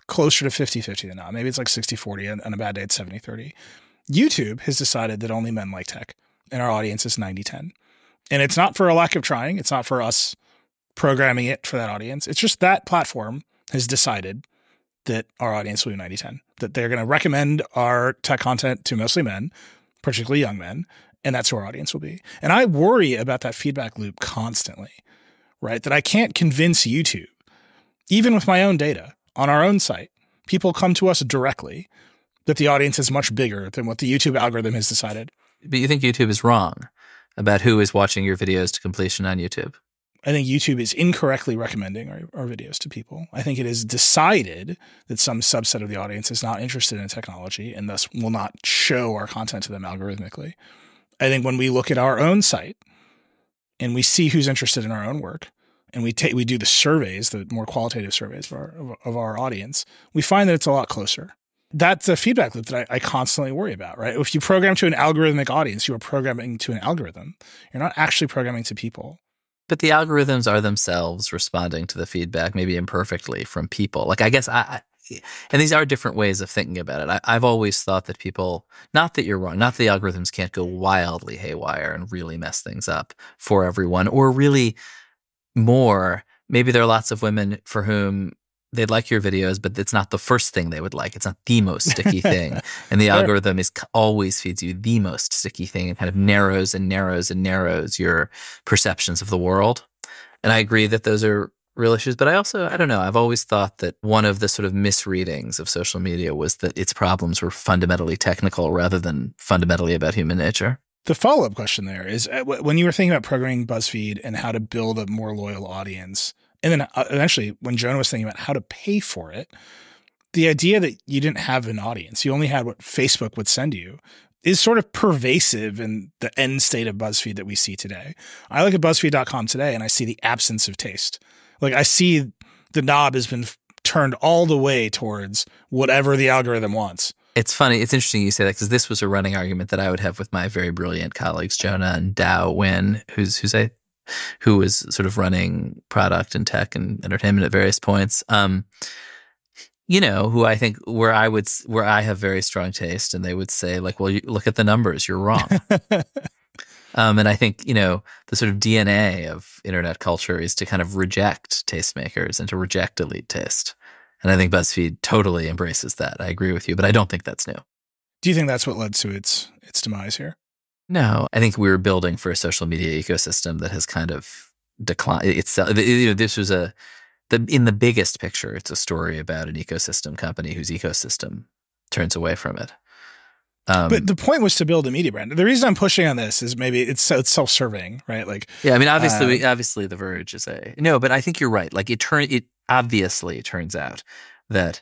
closer to 50-50 than not. Maybe it's like 60-40, and on a bad day it's 70-30. YouTube has decided that only men like tech, and our audience is 90-10. And it's not for a lack of trying. It's not for us programming it for that audience. It's just that platform has decided that our audience will be 90-10, that they're going to recommend our tech content to mostly men, particularly young men, and that's who our audience will be. And I worry about that feedback loop constantly, right? That I can't convince YouTube, even with my own data on our own site. People come to us directly that the audience is much bigger than what the YouTube algorithm has decided. But you think YouTube is wrong about who is watching your videos to completion on YouTube? I think YouTube is incorrectly recommending our videos to people. I think it is decided that some subset of the audience is not interested in technology and thus will not show our content to them algorithmically. I think when we look at our own site and we see who's interested in our own work, and we do the surveys, the more qualitative surveys of our audience, we find that it's a lot closer. That's a feedback loop that I constantly worry about, right? If you program to an algorithmic audience, you are programming to an algorithm. You're not actually programming to people. But the algorithms are themselves responding to the feedback, maybe imperfectly, from people. Like, I guess and these are different ways of thinking about it. I've always thought that people, not that you're wrong, not that the algorithms can't go wildly haywire and really mess things up for everyone, or really more, maybe there are lots of women for whom they'd like your videos, but it's not the first thing they would like. It's not the most sticky thing. And the algorithm always feeds you the most sticky thing and kind of narrows and narrows and narrows your perceptions of the world. And I agree that those are real issues. But I don't know, I've always thought that one of the sort of misreadings of social media was that its problems were fundamentally technical rather than fundamentally about human nature. The follow-up question there is, when you were thinking about programming BuzzFeed and how to build a more loyal audience, and then eventually when Jonah was thinking about how to pay for it, the idea that you didn't have an audience, you only had what Facebook would send you, is sort of pervasive in the end state of BuzzFeed that we see today. I look at BuzzFeed.com today and I see the absence of taste. Like, I see the knob has been turned all the way towards whatever the algorithm wants. It's funny. It's interesting you say that, because this was a running argument that I would have with my very brilliant colleagues, Jonah and Dao Win, who was sort of running product and tech and entertainment at various points. Who I think where I have very strong taste, and they would say, like, well, you look at the numbers, you're wrong. And I think, the sort of DNA of internet culture is to kind of reject tastemakers and to reject elite taste. And I think BuzzFeed totally embraces that. I agree with you, but I don't think that's new. Do you think that's what led to its demise here? No, I think we were building for a social media ecosystem that has kind of declined. This was in the biggest picture, it's a story about an ecosystem company whose ecosystem turns away from it. But the point was to build a media brand. The reason I'm pushing on this is maybe it's self-serving, right? Like, yeah, I mean, obviously, The Verge is but I think you're right. Like, it obviously turns out that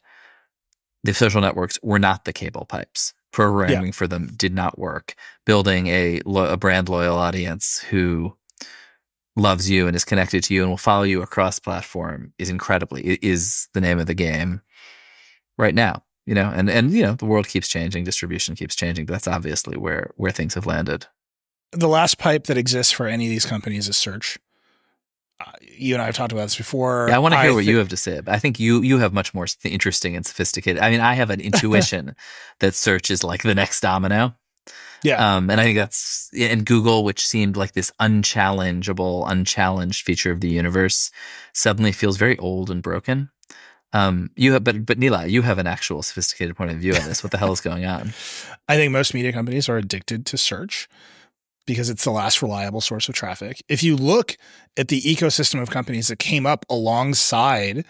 the social networks were not the cable pipes. Programming for them did not work. Building a brand loyal audience who loves you and is connected to you and will follow you across platform is the name of the game right now. And the world keeps changing, distribution keeps changing, but that's obviously where things have landed. The last pipe that exists for any of these companies is search. You and I have talked about this before. Yeah, I want to hear what you have to say. I think you have much more interesting and sophisticated. I mean, I have an intuition that search is like the next domino. Yeah. And I think and Google, which seemed like this unchallenged feature of the universe, suddenly feels very old and broken. But Nilay, you have an actual sophisticated point of view on this. What the hell is going on? I think most media companies are addicted to search because it's the last reliable source of traffic. If you look at the ecosystem of companies that came up alongside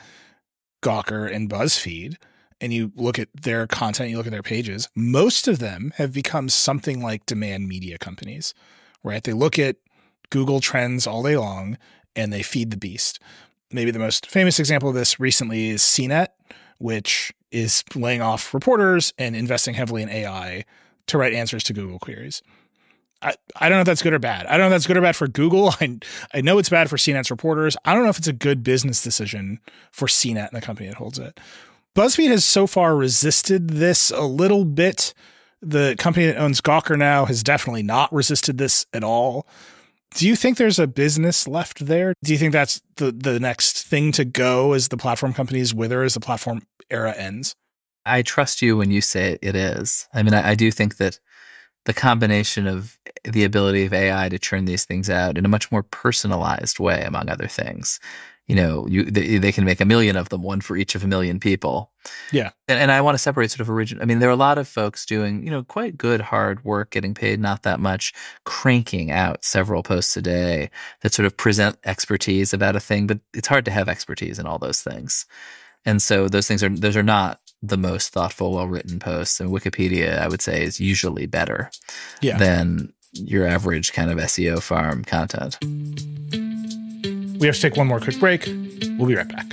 Gawker and BuzzFeed, and you look at their content, you look at their pages, most of them have become something like demand media companies, right? They look at Google Trends all day long and they feed the beast. Maybe the most famous example of this recently is CNET, which is laying off reporters and investing heavily in AI to write answers to Google queries. I don't know if that's good or bad. I don't know if that's good or bad for Google. I know it's bad for CNET's reporters. I don't know if it's a good business decision for CNET and the company that holds it. BuzzFeed has so far resisted this a little bit. The company that owns Gawker now has definitely not resisted this at all. Do you think there's a business left there? Do you think that's the next thing to go as the platform companies wither, as the platform era ends? I trust you when you say it is. I mean, I do think that the combination of the ability of AI to churn these things out in a much more personalized way, among other things, they can make 1 million of them, one for each of 1 million people. Yeah. And I want to separate sort of original. I mean, there are a lot of folks doing, quite good, hard work, getting paid not that much, cranking out several posts a day that sort of present expertise about a thing, but it's hard to have expertise in all those things. And so those are not the most thoughtful, well-written posts. And Wikipedia, I would say, is usually better than your average kind of SEO farm content. We have to take one more quick break. We'll be right back.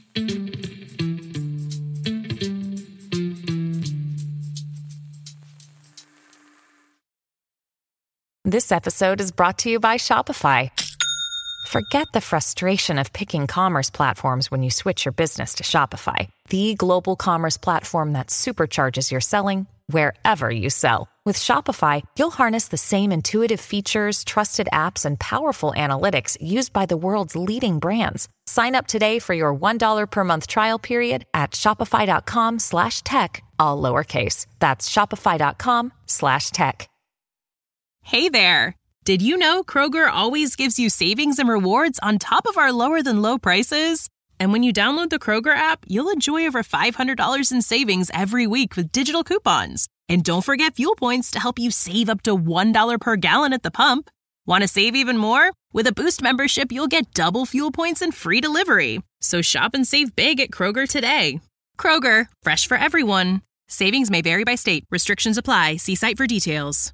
This episode is brought to you by Shopify. Forget the frustration of picking commerce platforms when you switch your business to Shopify, the global commerce platform that supercharges your selling wherever you sell. With Shopify, you'll harness the same intuitive features, trusted apps, and powerful analytics used by the world's leading brands. Sign up today for your $1 per month trial period at shopify.com/tech, all lowercase. That's shopify.com/tech. Hey there. Did you know Kroger always gives you savings and rewards on top of our lower than low prices? And when you download the Kroger app, you'll enjoy over $500 in savings every week with digital coupons. And don't forget fuel points to help you save up to $1 per gallon at the pump. Want to save even more? With a Boost membership, you'll get double fuel points and free delivery. So shop and save big at Kroger today. Kroger, fresh for everyone. Savings may vary by state. Restrictions apply. See site for details.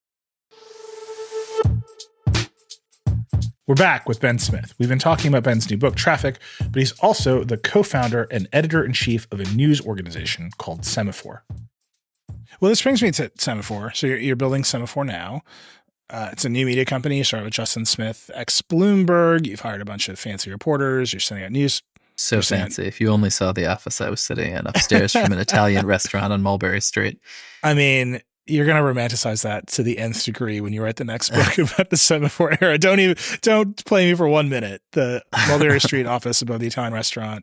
We're back with Ben Smith. We've been talking about Ben's new book, Traffic, but he's also the co-founder and editor-in-chief of a news organization called Semafor. Well, this brings me to Semafor. So you're building Semafor now. It's a new media company. You started with Justin Smith, ex-Bloomberg. You've hired a bunch of fancy reporters. You're sending out news. So fancy. If you only saw the office I was sitting in upstairs from an Italian restaurant on Mulberry Street. I mean, you're going to romanticize that to the nth degree when you write the next book about the Semafor era. Don't play me for 1 minute. The Mulberry Street office above the Italian restaurant,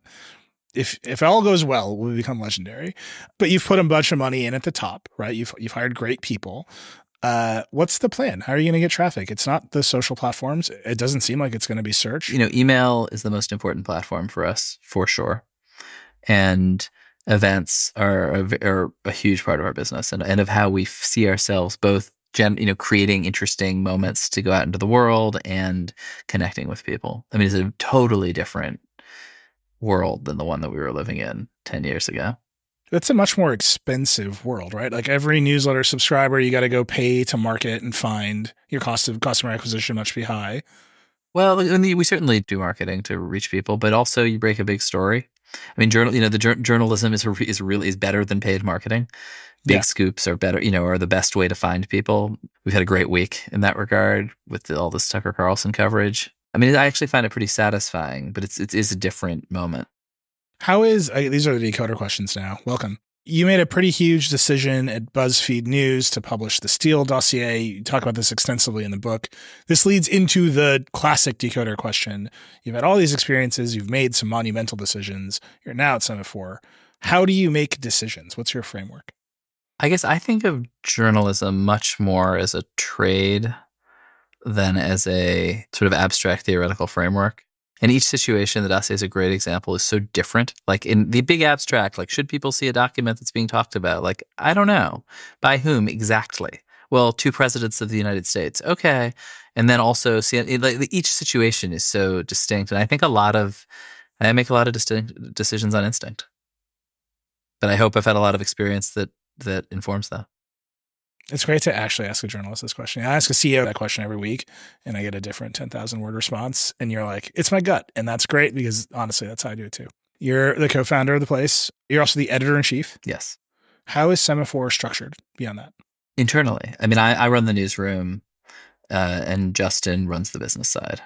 if all goes well, will become legendary. But you've put a bunch of money in at the top, right? You've hired great people. What's the plan? How are you going to get traffic? It's not the social platforms. It doesn't seem like it's going to be search. Email is the most important platform for us, for sure. And events are a huge part of our business and of how we see ourselves, both creating interesting moments to go out into the world and connecting with people. I mean, it's a totally different world than the one that we were living in 10 years ago. That's a much more expensive world, right? Like every newsletter subscriber, you got to go pay to market and find. Your cost of customer acquisition must be high. Well, we certainly do marketing to reach people, but also you break a big story. I mean, journalism is better than paid marketing. Big scoops are better, are the best way to find people. We've had a great week in that regard with all this Tucker Carlson coverage. I mean, I actually find it pretty satisfying, but it is a different moment. These are the Decoder questions now. Welcome. You made a pretty huge decision at BuzzFeed News to publish the Steele dossier. You talk about this extensively in the book. This leads into the classic Decoder question. You've had all these experiences. You've made some monumental decisions. You're now at Semafor. How do you make decisions? What's your framework? I guess I think of journalism much more as a trade than as a sort of abstract theoretical framework. And each situation, the dossier is a great example, is so different. Like in the big abstract, like should people see a document that's being talked about? Like, I don't know. By whom exactly? Well, 2 presidents of the United States. Okay. And then also each situation is so distinct. And I think I make a lot of distinct decisions on instinct. But I hope I've had a lot of experience that informs that. It's great to actually ask a journalist this question. I ask a CEO that question every week, and I get a different 10,000 word response. And you're like, it's my gut. And that's great because honestly, that's how I do it too. You're the co-founder of the place. You're also the editor-in-chief. Yes. How is Semafor structured beyond that? Internally. I mean, I run the newsroom and Justin runs the business side.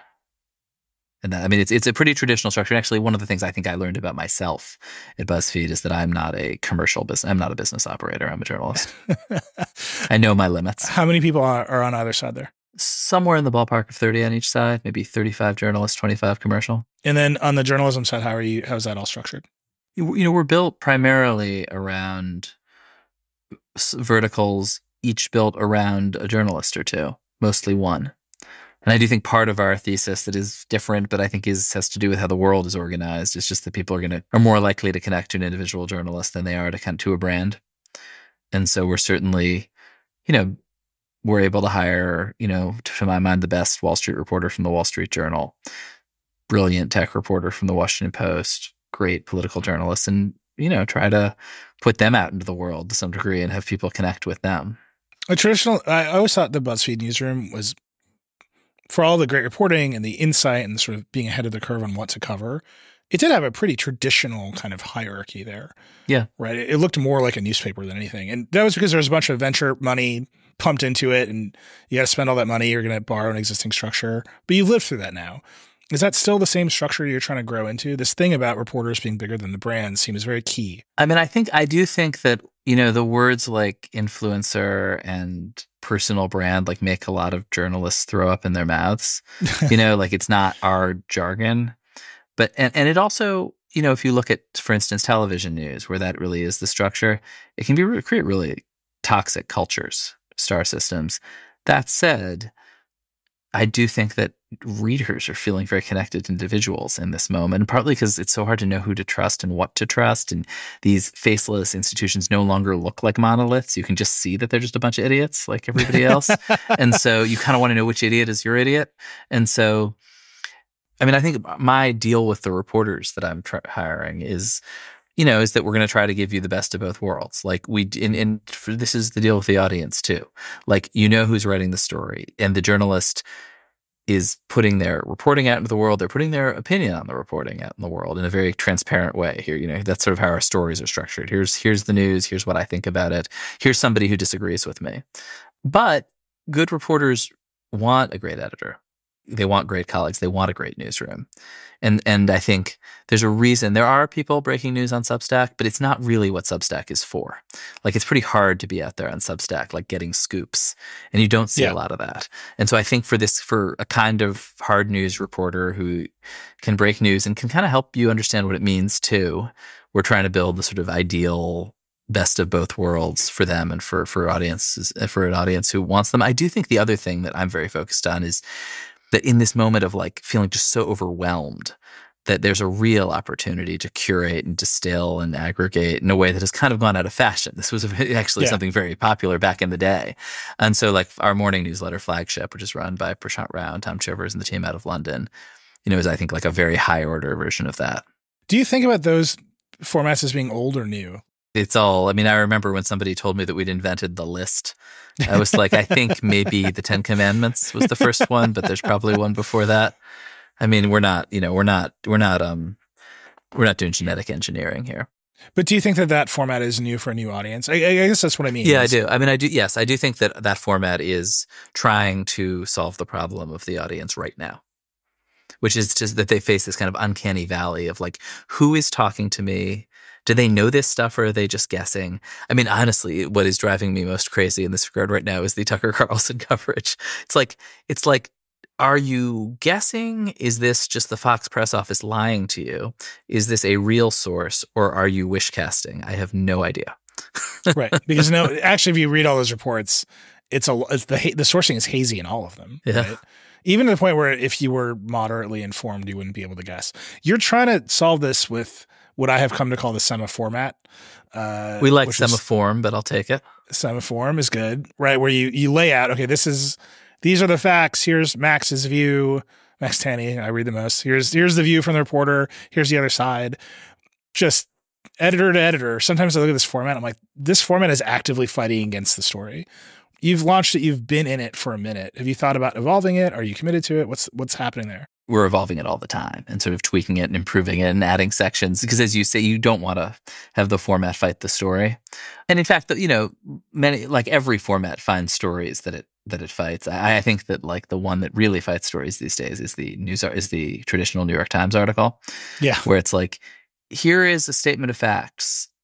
And that, I mean, it's a pretty traditional structure. And actually, one of the things I think I learned about myself at BuzzFeed is that I'm not a commercial business. I'm not a business operator. I'm a journalist. I know my limits. How many people are on either side there? Somewhere in the ballpark of 30 on each side, maybe 35 journalists, 25 commercial. And then on the journalism side, how's that all structured? We're built primarily around verticals, each built around a journalist or two, mostly one. And I do think part of our thesis that is different, but I think has to do with how the world is organized. It's just that people are more likely to connect to an individual journalist than they are to a brand. And so we're certainly, we're able to hire, to my mind, the best Wall Street reporter from the Wall Street Journal, brilliant tech reporter from the Washington Post, great political journalists, and, try to put them out into the world to some degree and have people connect with them. I always thought the BuzzFeed newsroom was, for all the great reporting and the insight and sort of being ahead of the curve on what to cover, it did have a pretty traditional kind of hierarchy there. Yeah. Right. It looked more like a newspaper than anything. And that was because there was a bunch of venture money pumped into it, and you got to spend all that money. You're going to borrow an existing structure, but you've lived through that now. Is that still the same structure you're trying to grow into? This thing about reporters being bigger than the brand seems very key. I mean, I do think that, the words like influencer and personal brand make a lot of journalists throw up in their mouths. It's not our jargon. But and it also, if you look at, for instance, television news, where that really is the structure, it can create really toxic cultures, star systems. That said, I do think that readers are feeling very connected to individuals in this moment, partly because it's so hard to know who to trust and what to trust. And these faceless institutions no longer look like monoliths. You can just see that they're just a bunch of idiots like everybody else. And so you kind of want to know which idiot is your idiot. And so, I think my deal with the reporters that I'm hiring is that we're going to try to give you the best of both worlds. This is the deal with the audience too. Who's writing the story, and the journalist is putting their reporting out into the world. They're putting their opinion on the reporting out in the world in a very transparent way. Here, that's sort of how our stories are structured. Here's the news. Here's what I think about it. Here's somebody who disagrees with me. But good reporters want a great editor. They want great colleagues. They want a great newsroom. And I think there's a reason. There are people breaking news on Substack, but it's not really what Substack is for. It's pretty hard to be out there on Substack, getting scoops. And you don't see a lot of that. And so I think for a kind of hard news reporter who can break news and can kind of help you understand what it means too, we're trying to build the sort of ideal best of both worlds for them and for audiences, for an audience who wants them. I do think the other thing that I'm very focused on is that in this moment of feeling just so overwhelmed, that there's a real opportunity to curate and distill and aggregate in a way that has kind of gone out of fashion. This was actually something very popular back in the day. And so our morning newsletter Flagship, which is run by Prashant Rao and Tom Chivers and the team out of London, is I think a very high order version of that. Do you think about those formats as being old or new? It's all, I rember when somebody told me that we'd invented the list. I was like, I think maybe the 10 Commandments was the first one, but there's probably one before that. We're not doing genetic engineering here. But do you think that format is new for a new audience? I guess that's what I mean. Yeah, I do. I do. Yes, I do think that format is trying to solve the problem of the audience right now, which is just that they face this kind of uncanny valley of who is talking to me? Do they know this stuff, or are they just guessing? Honestly, what is driving me most crazy in this regard right now is the Tucker Carlson coverage. It's like, are you guessing? Is this just the Fox press office lying to you? Is this a real source, or are you wish casting? I have no idea. Right. Because actually, if you read all those reports, the sourcing is hazy in all of them. Yeah. Right? Even to the point where if you were moderately informed, you wouldn't be able to guess. You're trying to solve this with what I have come to call the semaformat. We like semaform, but I'll take it. Semaform is good, right? Where you lay out, okay, these are the facts. Here's Max's view. Max Tanney, I read the most. Here's the view from the reporter. Here's the other side. Just editor to editor. Sometimes I look at this format, I'm like, this format is actively fighting against the story. You've launched it. You've been in it for a minute. Have you thought about evolving it? Are you committed to it? What's happening there? We're evolving it all the time and sort of tweaking it and improving it and adding sections because, as you say, you don't want to have the format fight the story. And in fact, many, every format finds stories that it fights. I think that the one that really fights stories these days is the traditional New York Times article. Yeah, where it's here is a statement of facts.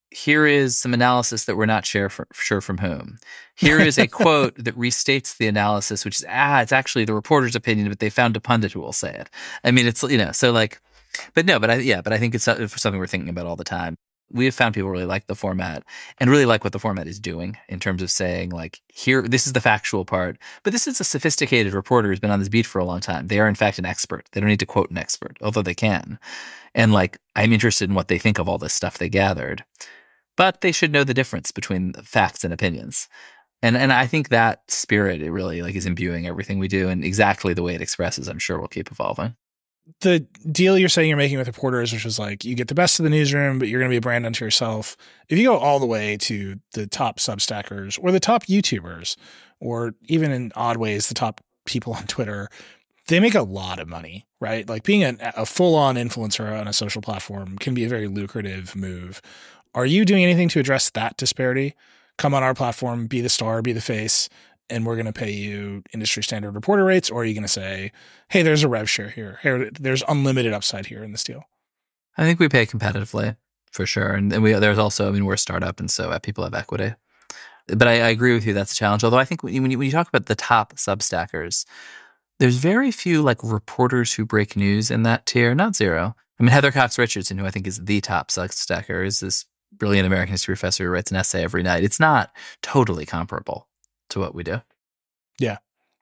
here is some analysis that we're not sure from whom. Here is a quote that restates the analysis, which is, it's actually the reporter's opinion, but they found a pundit who will say it. I mean, it's, so like, but I think it's something we're thinking about all the time. We have found people really like the format and really like what the format is doing in terms of saying, like, here, this is the factual part, but this is a sophisticated reporter who's been on this beat for a long time. They are, in fact, an expert. They don't need to quote an expert, although they can. And, like, I'm interested in what they think of all this stuff they gathered. But they should know the difference between facts and opinions. And I think that spirit, it really, like, is imbuing everything we do, and exactly the way it expresses, I'm sure, will keep evolving. The deal you're saying you're making with reporters, which was like, you get the best of the newsroom, but you're going to be a brand unto yourself. If you go all the way to the top Substackers or the top YouTubers, or even in odd ways, the top people on Twitter, they make a lot of money, right? Like being a full-on influencer on a social platform can be a very lucrative move. Are you doing anything to address that disparity? Come on our platform, be the star, be the face, and we're going to pay you industry standard reporter rates? Or are you going to say, hey, there's a rev share here. Here, there's unlimited upside here in this deal? I think we pay competitively for sure. And there's also, we're a startup, and so people have equity. But I agree with you, that's a challenge. Although I think when you talk about the top Substackers, there's very few like reporters who break news in that tier, not zero. I mean, Heather Cox Richardson, who I think is the top Substacker, is this brilliant American history professor who writes an essay every night. It's not totally comparable to what we do. Yeah.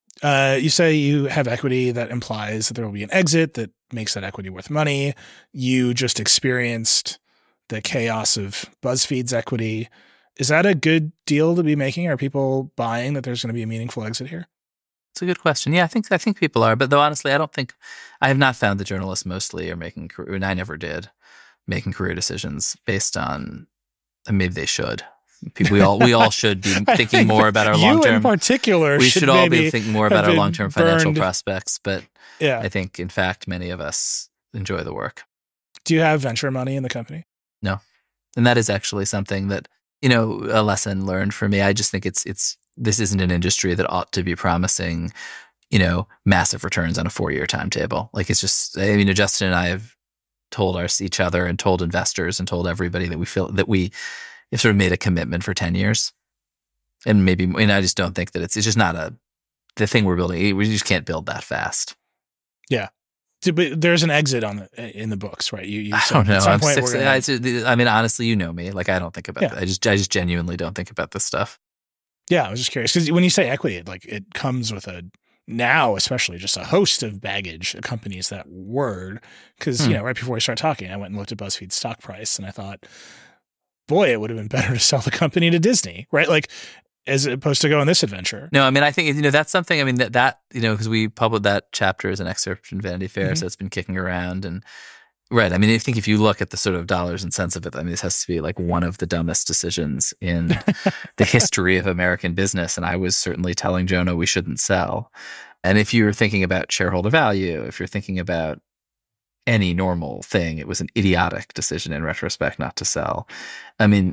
You say you have equity that implies that there will be an exit that makes that equity worth money. You just experienced the chaos of BuzzFeed's equity. Is that a good deal to be making? Are people buying that there's going to be a meaningful exit here? It's a good question. Yeah, I think people are. But though, honestly, I have not found that journalists mostly are making, and I never did, making career decisions based on, and maybe they should. We all should be thinking more about our long term. You in particular, we should all be thinking more about our long term financial prospects. But yeah, I think, in fact, many of us enjoy the work. Do you have venture money in the company? No, and that is actually something that, a lesson learned for me. I just think this isn't an industry that ought to be promising, massive returns on a 4-year timetable. Like, it's just, Justin and I have told each other and told investors and told everybody that we feel that we have sort of made a commitment for 10 years. And I just don't think that it's just not the thing we're building. We just can't build that fast. Yeah. But there's an exit in the books, right? I don't know. Honestly, you know me. Like, I don't think about that. I just genuinely don't think about this stuff. Yeah, I was just curious because when you say equity, like, it comes with especially just a host of baggage accompanies that word. Because right before we start talking, I went and looked at BuzzFeed's stock price, and I thought, boy, it would have been better to sell the company to Disney, right? Like, as opposed to go on this adventure. No, I think that's something. That because we published that chapter as an excerpt in Vanity Fair, so it's been kicking around and. Right. I think if you look at the sort of dollars and cents of it, this has to be like one of the dumbest decisions in the history of American business. And I was certainly telling Jonah we shouldn't sell. And if you're thinking about shareholder value, if you're thinking about any normal thing, it was an idiotic decision in retrospect not to sell. I think,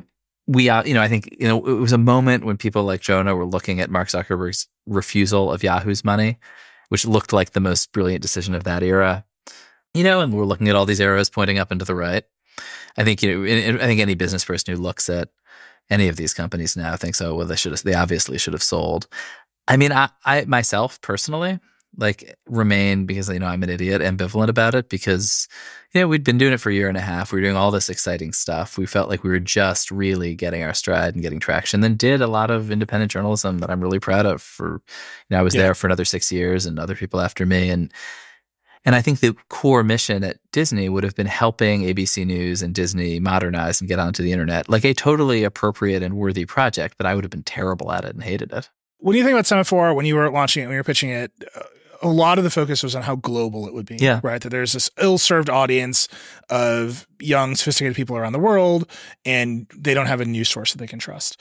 it was a moment when people like Jonah were looking at Mark Zuckerberg's refusal of Yahoo's money, which looked like the most brilliant decision of that era. And we're looking at all these arrows pointing up and to the right. I think, I think any business person who looks at any of these companies now thinks, oh, well, they obviously should have sold. I myself personally, remain, because, I'm an idiot, ambivalent about it because, we'd been doing it for a year and a half. We were doing all this exciting stuff. We felt like we were just really getting our stride and getting traction, then did a lot of independent journalism that I'm really proud of I was there for another 6 years and other people after me. And I think the core mission at Disney would have been helping ABC News and Disney modernize and get onto the internet, like a totally appropriate and worthy project, but I would have been terrible at it and hated it. When you think about Semaphore, when you were launching it, when you were pitching it, a lot of the focus was on how global it would be, right? That there's this ill-served audience of young, sophisticated people around the world, and they don't have a news source that they can trust.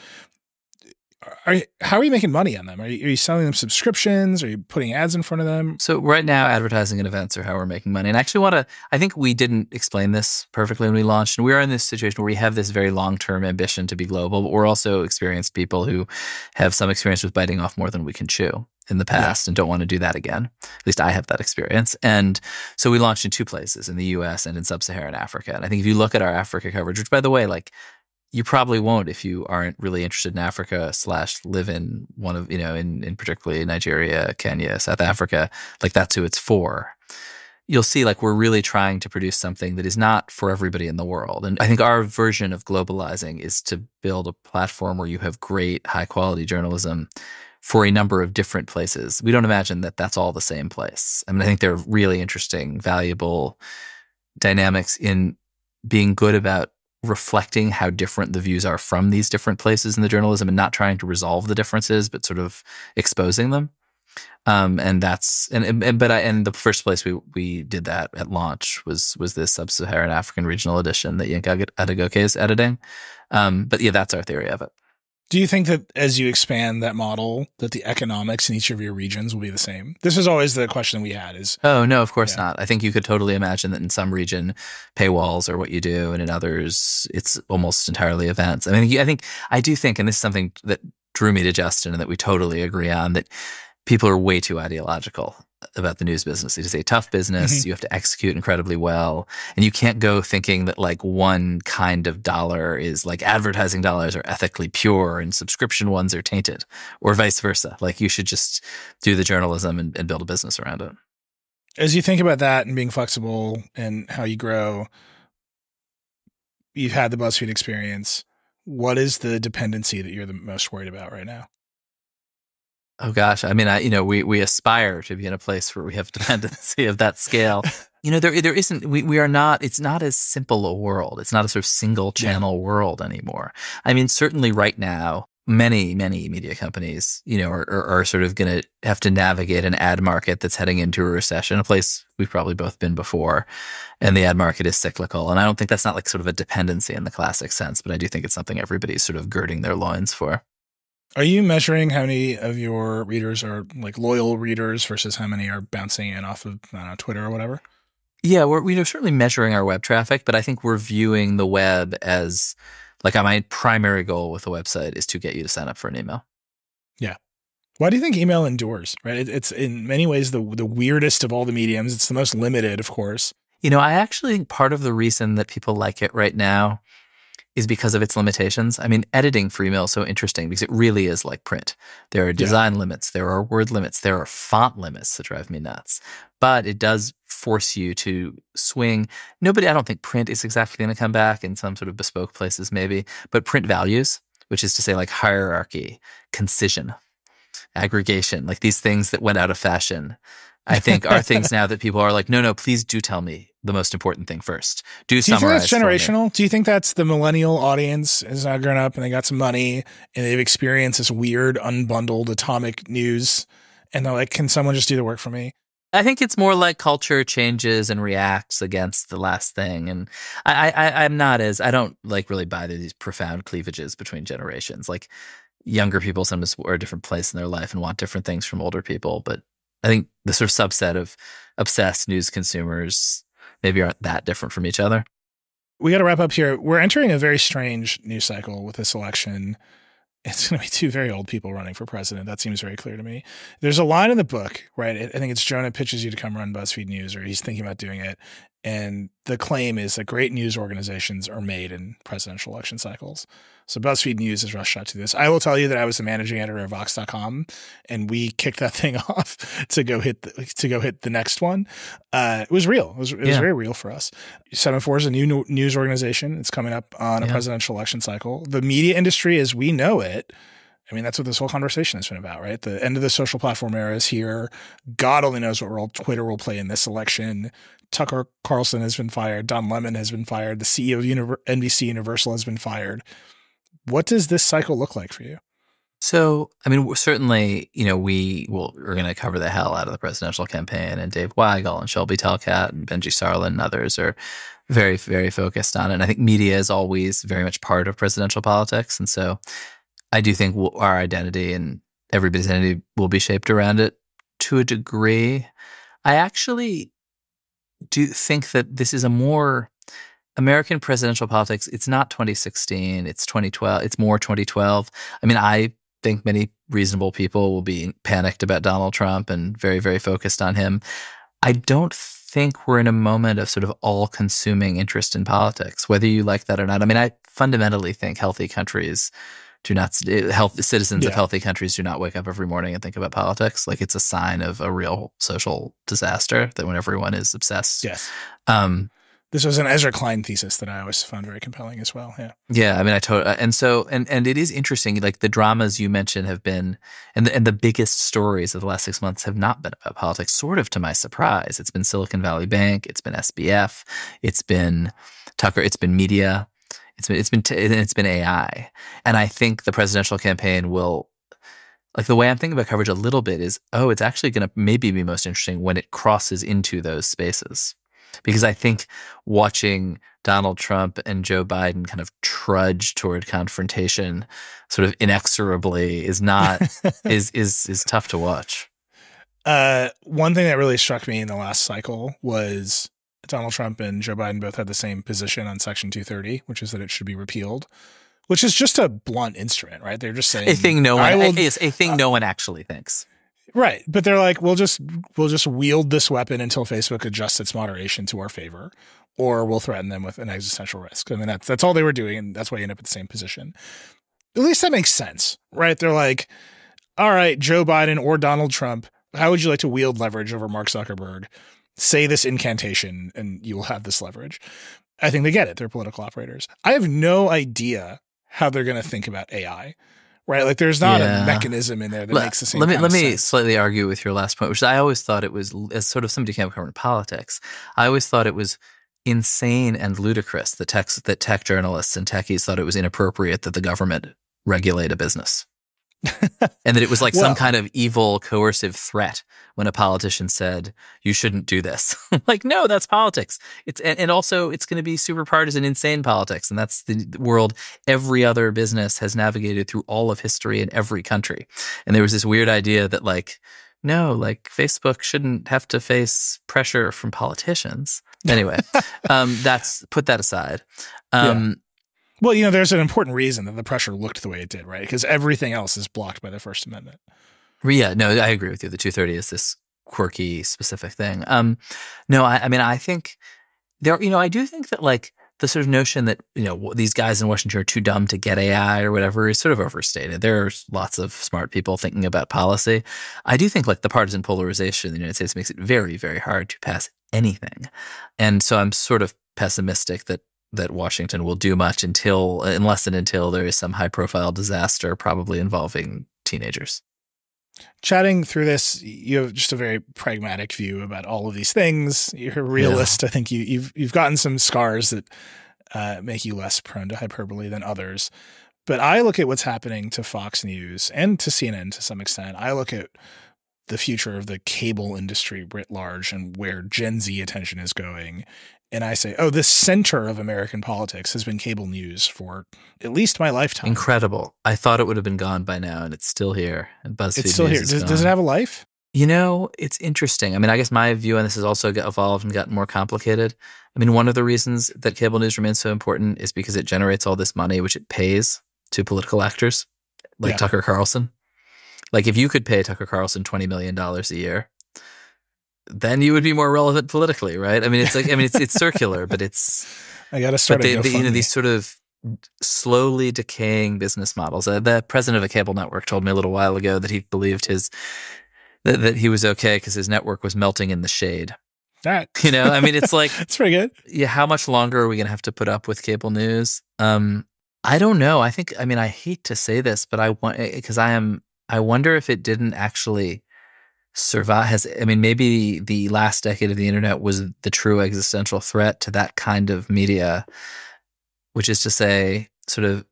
How are you making money on them? Are you selling them subscriptions? Are you putting ads in front of them? So right now, advertising and events are how we're making money. And I actually I think we didn't explain this perfectly when we launched. And we are in this situation where we have this very long-term ambition to be global, but we're also experienced people who have some experience with biting off more than we can chew in the past and don't want to do that again. At least I have that experience. And so we launched in 2 places, in the US and in Sub-Saharan Africa. And I think if you look at our Africa coverage, which, by the way, you probably won't if you aren't really interested in Africa / live in one of, in particularly Nigeria, Kenya, South Africa, like that's who it's for. You'll see like we're really trying to produce something that is not for everybody in the world. And I think our version of globalizing is to build a platform where you have great high quality journalism for a number of different places. We don't imagine that that's all the same place. I mean, I think there are really interesting, valuable dynamics in being good about reflecting how different the views are from these different places in the journalism and not trying to resolve the differences, but sort of exposing them. And that's the first place we did that at launch was this Sub-Saharan African regional edition that Yinka Adegoke is editing. But yeah, that's our theory of it. Do you think that as you expand that model, that the economics in each of your regions will be the same? This is always the question we had is. Oh, no, of course not. I think you could totally imagine that in some region, paywalls are what you do. And in others, it's almost entirely events. I mean, I do think, and this is something that drew me to Justin and that we totally agree on, that people are way too ideological about the news business. It is a tough business. Mm-hmm. You have to execute incredibly well. And you can't go thinking that like one kind of dollar is like advertising dollars are ethically pure and subscription ones are tainted, or vice versa. Like you should just do the journalism and build a business around it. As you think about that and being flexible and how you grow, you've had the BuzzFeed experience. What is the dependency that you're the most worried about right now? Oh gosh, I mean, we aspire to be in a place where we have dependency of that scale. There isn't. We are not. It's not as simple a world. It's not a sort of single channel world anymore. I mean, certainly right now, many media companies, are sort of going to have to navigate an ad market that's heading into a recession, a place we've probably both been before, and the ad market is cyclical. And I don't think that's not like sort of a dependency in the classic sense, but I do think it's something everybody's sort of girding their loins for. Are you measuring how many of your readers are like loyal readers versus how many are bouncing in off of Twitter or whatever? Yeah, we're certainly measuring our web traffic, but I think we're viewing the web as like my primary goal with the website is to get you to sign up for an email. Yeah. Why do you think email endures, right? It's in many ways the weirdest of all the mediums. It's the most limited, of course. I actually think part of the reason that people like it right now is because of its limitations. I mean, editing for email is so interesting because it really is like print. There are design limits, there are word limits, there are font limits that drive me nuts. But it does force you to swing. I don't think print is exactly going to come back in some sort of bespoke places maybe, but print values, which is to say like hierarchy, concision, aggregation, like these things that went out of fashion, I think are things now that people are like, no, please do tell me the most important thing first. Do you think that's generational? Do you think that's the millennial audience is now grown up and they got some money and they've experienced this weird unbundled atomic news and they're like, can someone just do the work for me? I think it's more like culture changes and reacts against the last thing. And I don't like really buy these profound cleavages between generations. Like younger people sometimes are a different place in their life and want different things from older people. But I think the sort of subset of obsessed news consumers maybe aren't that different from each other. We got to wrap up here. We're entering a very strange news cycle with this election. It's going to be two very old people running for president. That seems very clear to me. There's a line in the book, right? I think it's Jonah pitches you to come run BuzzFeed News, or he's thinking about doing it. And the claim is that great news organizations are made in presidential election cycles. So BuzzFeed News has rushed out to this. I will tell you that I was the managing editor of Vox.com, and we kicked that thing off to go hit the next one. It was real. It was very real for us. 7-4 is a new news organization. It's coming up on a presidential election cycle. The media industry as we know it, I mean, that's what this whole conversation has been about, right? The end of the social platform era is here. God only knows what role Twitter will play in this election. Tucker Carlson has been fired. Don Lemon has been fired. The CEO of NBC Universal has been fired. What does this cycle look like for you? So, I mean, certainly, we're going to cover the hell out of the presidential campaign, and Dave Weigel and Shelby Telcat and Benji Sarlin and others are very, very focused on it. And I think media is always very much part of presidential politics. And so I do think our identity and everybody's identity will be shaped around it to a degree. I actually do think that this is a more American presidential politics. It's not 2016. It's 2012. It's more 2012. I mean, I think many reasonable people will be panicked about Donald Trump and very, very focused on him. I don't think we're in a moment of sort of all-consuming interest in politics, whether you like that or not. I mean, I fundamentally think citizens of healthy countries do not wake up every morning and think about politics. Like, it's a sign of a real social disaster that when everyone is obsessed. Yes. This was an Ezra Klein thesis that I always found very compelling as well. Yeah. Yeah. I mean, and it is interesting. Like, the dramas you mentioned have been, and the biggest stories of the last 6 months have not been about politics, sort of to my surprise. It's been Silicon Valley Bank. It's been SBF. It's been Tucker. It's been media. It's been AI. And I think the presidential campaign will, like, the way I'm thinking about coverage a little bit is, it's actually going to maybe be most interesting when it crosses into those spaces. Because I think watching Donald Trump and Joe Biden kind of trudge toward confrontation sort of inexorably is not is tough to watch. One thing that really struck me in the last cycle was Donald Trump and Joe Biden both had the same position on Section 230, which is that it should be repealed, which is just a blunt instrument, right? They're just saying a thing no one actually thinks. Right. But they're like, we'll just wield this weapon until Facebook adjusts its moderation to our favor, or we'll threaten them with an existential risk. I mean, that's all they were doing, and that's why you end up at the same position. At least that makes sense, right? They're like, all right, Joe Biden or Donald Trump, how would you like to wield leverage over Mark Zuckerberg? Say this incantation and you will have this leverage. I think they get it. They're political operators. I have no idea how they're going to think about AI. Right, like there's not a mechanism in there that makes the same. Let me slightly argue with your last point, which I always thought it was, as sort of somebody who came covering politics, I always thought it was insane and ludicrous that tech journalists and techies thought it was inappropriate that the government regulate a business, and that it was like some kind of evil coercive threat when a politician said you shouldn't do this. Like, no, that's politics. And also it's going to be super partisan, insane politics, and that's the world every other business has navigated through all of history in every country. And there was this weird idea that, like, no, like, Facebook shouldn't have to face pressure from politicians. Anyway, put that aside. Well, there's an important reason that the pressure looked the way it did, right? Because everything else is blocked by the First Amendment. Yeah, no, I agree with you. The 230 is this quirky, specific thing. No, I mean, I think there, I do think that, like, the sort of notion that, these guys in Washington are too dumb to get AI or whatever is sort of overstated. There's lots of smart people thinking about policy. I do think, like, the partisan polarization in the United States makes it very, very hard to pass anything. And so I'm sort of pessimistic that Washington will do much unless and until there is some high-profile disaster, probably involving teenagers. Chatting through this, you have just a very pragmatic view about all of these things. You're a realist. Yeah. I think you've gotten some scars that make you less prone to hyperbole than others. But I look at what's happening to Fox News and to CNN to some extent. I look at the future of the cable industry writ large and where Gen Z attention is going. And I say, the center of American politics has been cable news for at least my lifetime. Incredible. I thought it would have been gone by now, and it's still here. And BuzzFeed it's still News here. Does it have a life? It's interesting. I mean, I guess my view on this has also evolved and gotten more complicated. I mean, one of the reasons that cable news remains so important is because it generates all this money, which it pays to political actors like Tucker Carlson. Like, if you could pay Tucker Carlson $20 million a year, then you would be more relevant politically, right? I mean, it's like, it's circular, but it's. I got to start. But these sort of slowly decaying business models. The president of a cable network told me a little while ago that he believed that he was okay because his network was melting in the shade. That I mean, it's like it's pretty good. Yeah, how much longer are we going to have to put up with cable news? I don't know. I hate to say this, but I wonder if it didn't actually survive. Maybe the last decade of the internet was the true existential threat to that kind of media, which is to say, sort of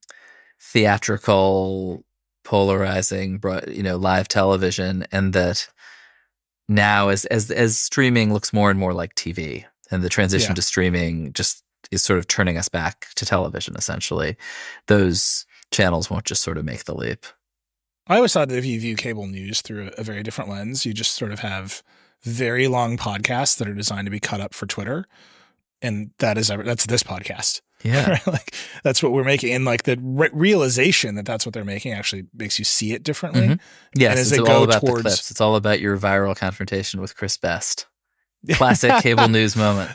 theatrical, polarizing, live television, and that now as streaming looks more and more like TV, and the transition to streaming just is sort of turning us back to television, essentially, those channels won't just sort of make the leap. I always thought that if you view cable news through a very different lens, you just sort of have very long podcasts that are designed to be cut up for Twitter. And that's this podcast. Yeah. Right? Like, that's what we're making. And like the realization that that's what they're making actually makes you see it differently. Mm-hmm. Yes. And as it's they all go about towards the clips. It's all about your viral confrontation with Chris Best. Classic cable news moment.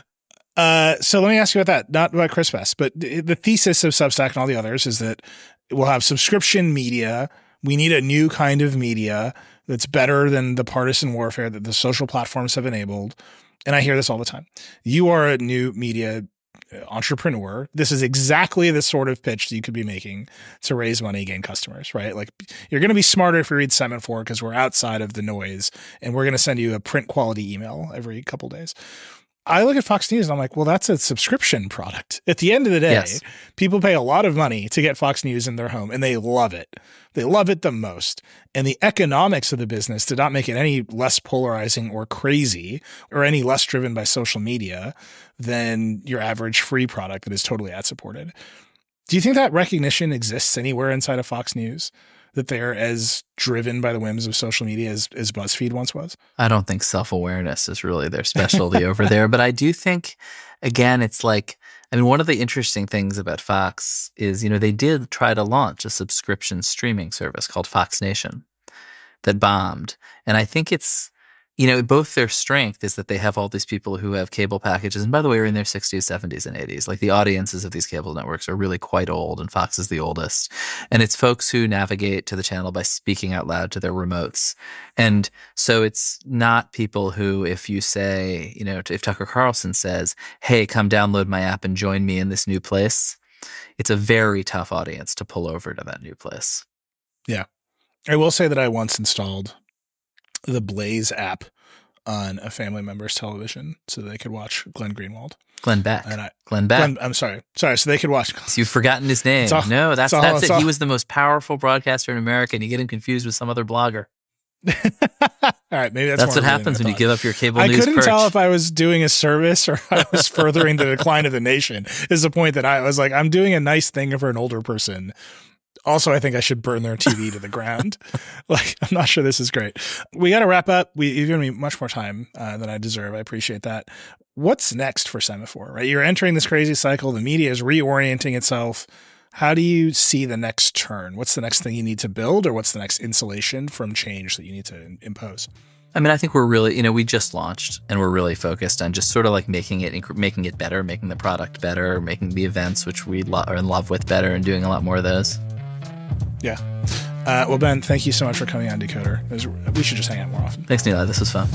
So let me ask you about that, not about Chris Best, but the thesis of Substack and all the others is that we'll have subscription media. We need a new kind of media that's better than the partisan warfare that the social platforms have enabled. And I hear this all the time. You are a new media entrepreneur. This is exactly the sort of pitch that you could be making to raise money, gain customers, right? Like, you're going to be smarter if you read Semaphore because we're outside of the noise, and we're going to send you a print quality email every couple days. I look at Fox News and I'm like, well, that's a subscription product. At the end of the day, yes, people pay a lot of money to get Fox News in their home, and they love it. They love it the most. And the economics of the business did not make it any less polarizing or crazy or any less driven by social media than your average free product that is totally ad supported. Do you think that recognition exists anywhere inside of Fox News? That they're as driven by the whims of social media as BuzzFeed once was? I don't think self-awareness is really their specialty over there. But I do think, again, it's like, I mean, one of the interesting things about Fox is, they did try to launch a subscription streaming service called Fox Nation that bombed. And I think it's, both their strength is that they have all these people who have cable packages. And by the way, are in their 60s, 70s, and 80s. Like, the audiences of these cable networks are really quite old, and Fox is the oldest. And it's folks who navigate to the channel by speaking out loud to their remotes. And so it's not people who, if you say, if Tucker Carlson says, hey, come download my app and join me in this new place, it's a very tough audience to pull over to that new place. Yeah. I will say that I once installed the Blaze app on a family member's television so they could watch Glenn Greenwald. Glenn Beck. Glenn Beck. I'm sorry. So they could watch. So you've forgotten his name. That's it. He was the most powerful broadcaster in America, and you get him confused with some other blogger. All right, maybe that's what happens when you give up your cable news. I couldn't perch. Tell if I was doing a service or I was furthering the decline of the nation. Is the point that I was like, I'm doing a nice thing for an older person. Also, I think I should burn their TV to the ground. Like, I'm not sure this is great. We got to wrap up. You've given me much more time than I deserve. I appreciate that. What's next for Semaphore, right? You're entering this crazy cycle. The media is reorienting itself. How do you see the next turn? What's the next thing you need to build, or what's the next insulation from change that you need to impose? I mean, I think we're really, we just launched, and we're really focused on just sort of like making it better, making the product better, making the events, which we are in love with, better, and doing a lot more of those. Yeah. Well, Ben, thank you so much for coming on Decoder. We should just hang out more often. Thanks, Nilay. This was fun.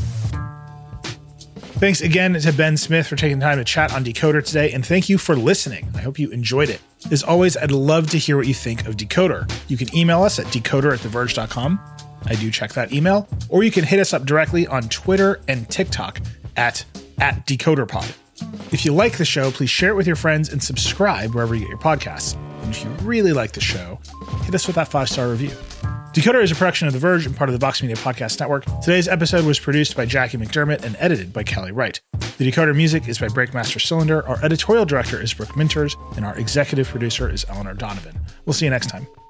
Thanks again to Ben Smith for taking time to chat on Decoder today, and thank you for listening. I hope you enjoyed it. As always, I'd love to hear what you think of Decoder. You can email us at decoder@theverge.com. I do check that email. Or you can hit us up directly on Twitter and TikTok at DecoderPod. If you like the show, please share it with your friends and subscribe wherever you get your podcasts. And if you really like the show, hit us with that 5-star review. Decoder is a production of The Verge and part of the Vox Media Podcast Network. Today's episode was produced by Jackie McDermott and edited by Kelly Wright. The Decoder music is by Breakmaster Cylinder. Our editorial director is Brooke Minters, and our executive producer is Eleanor Donovan. We'll see you next time.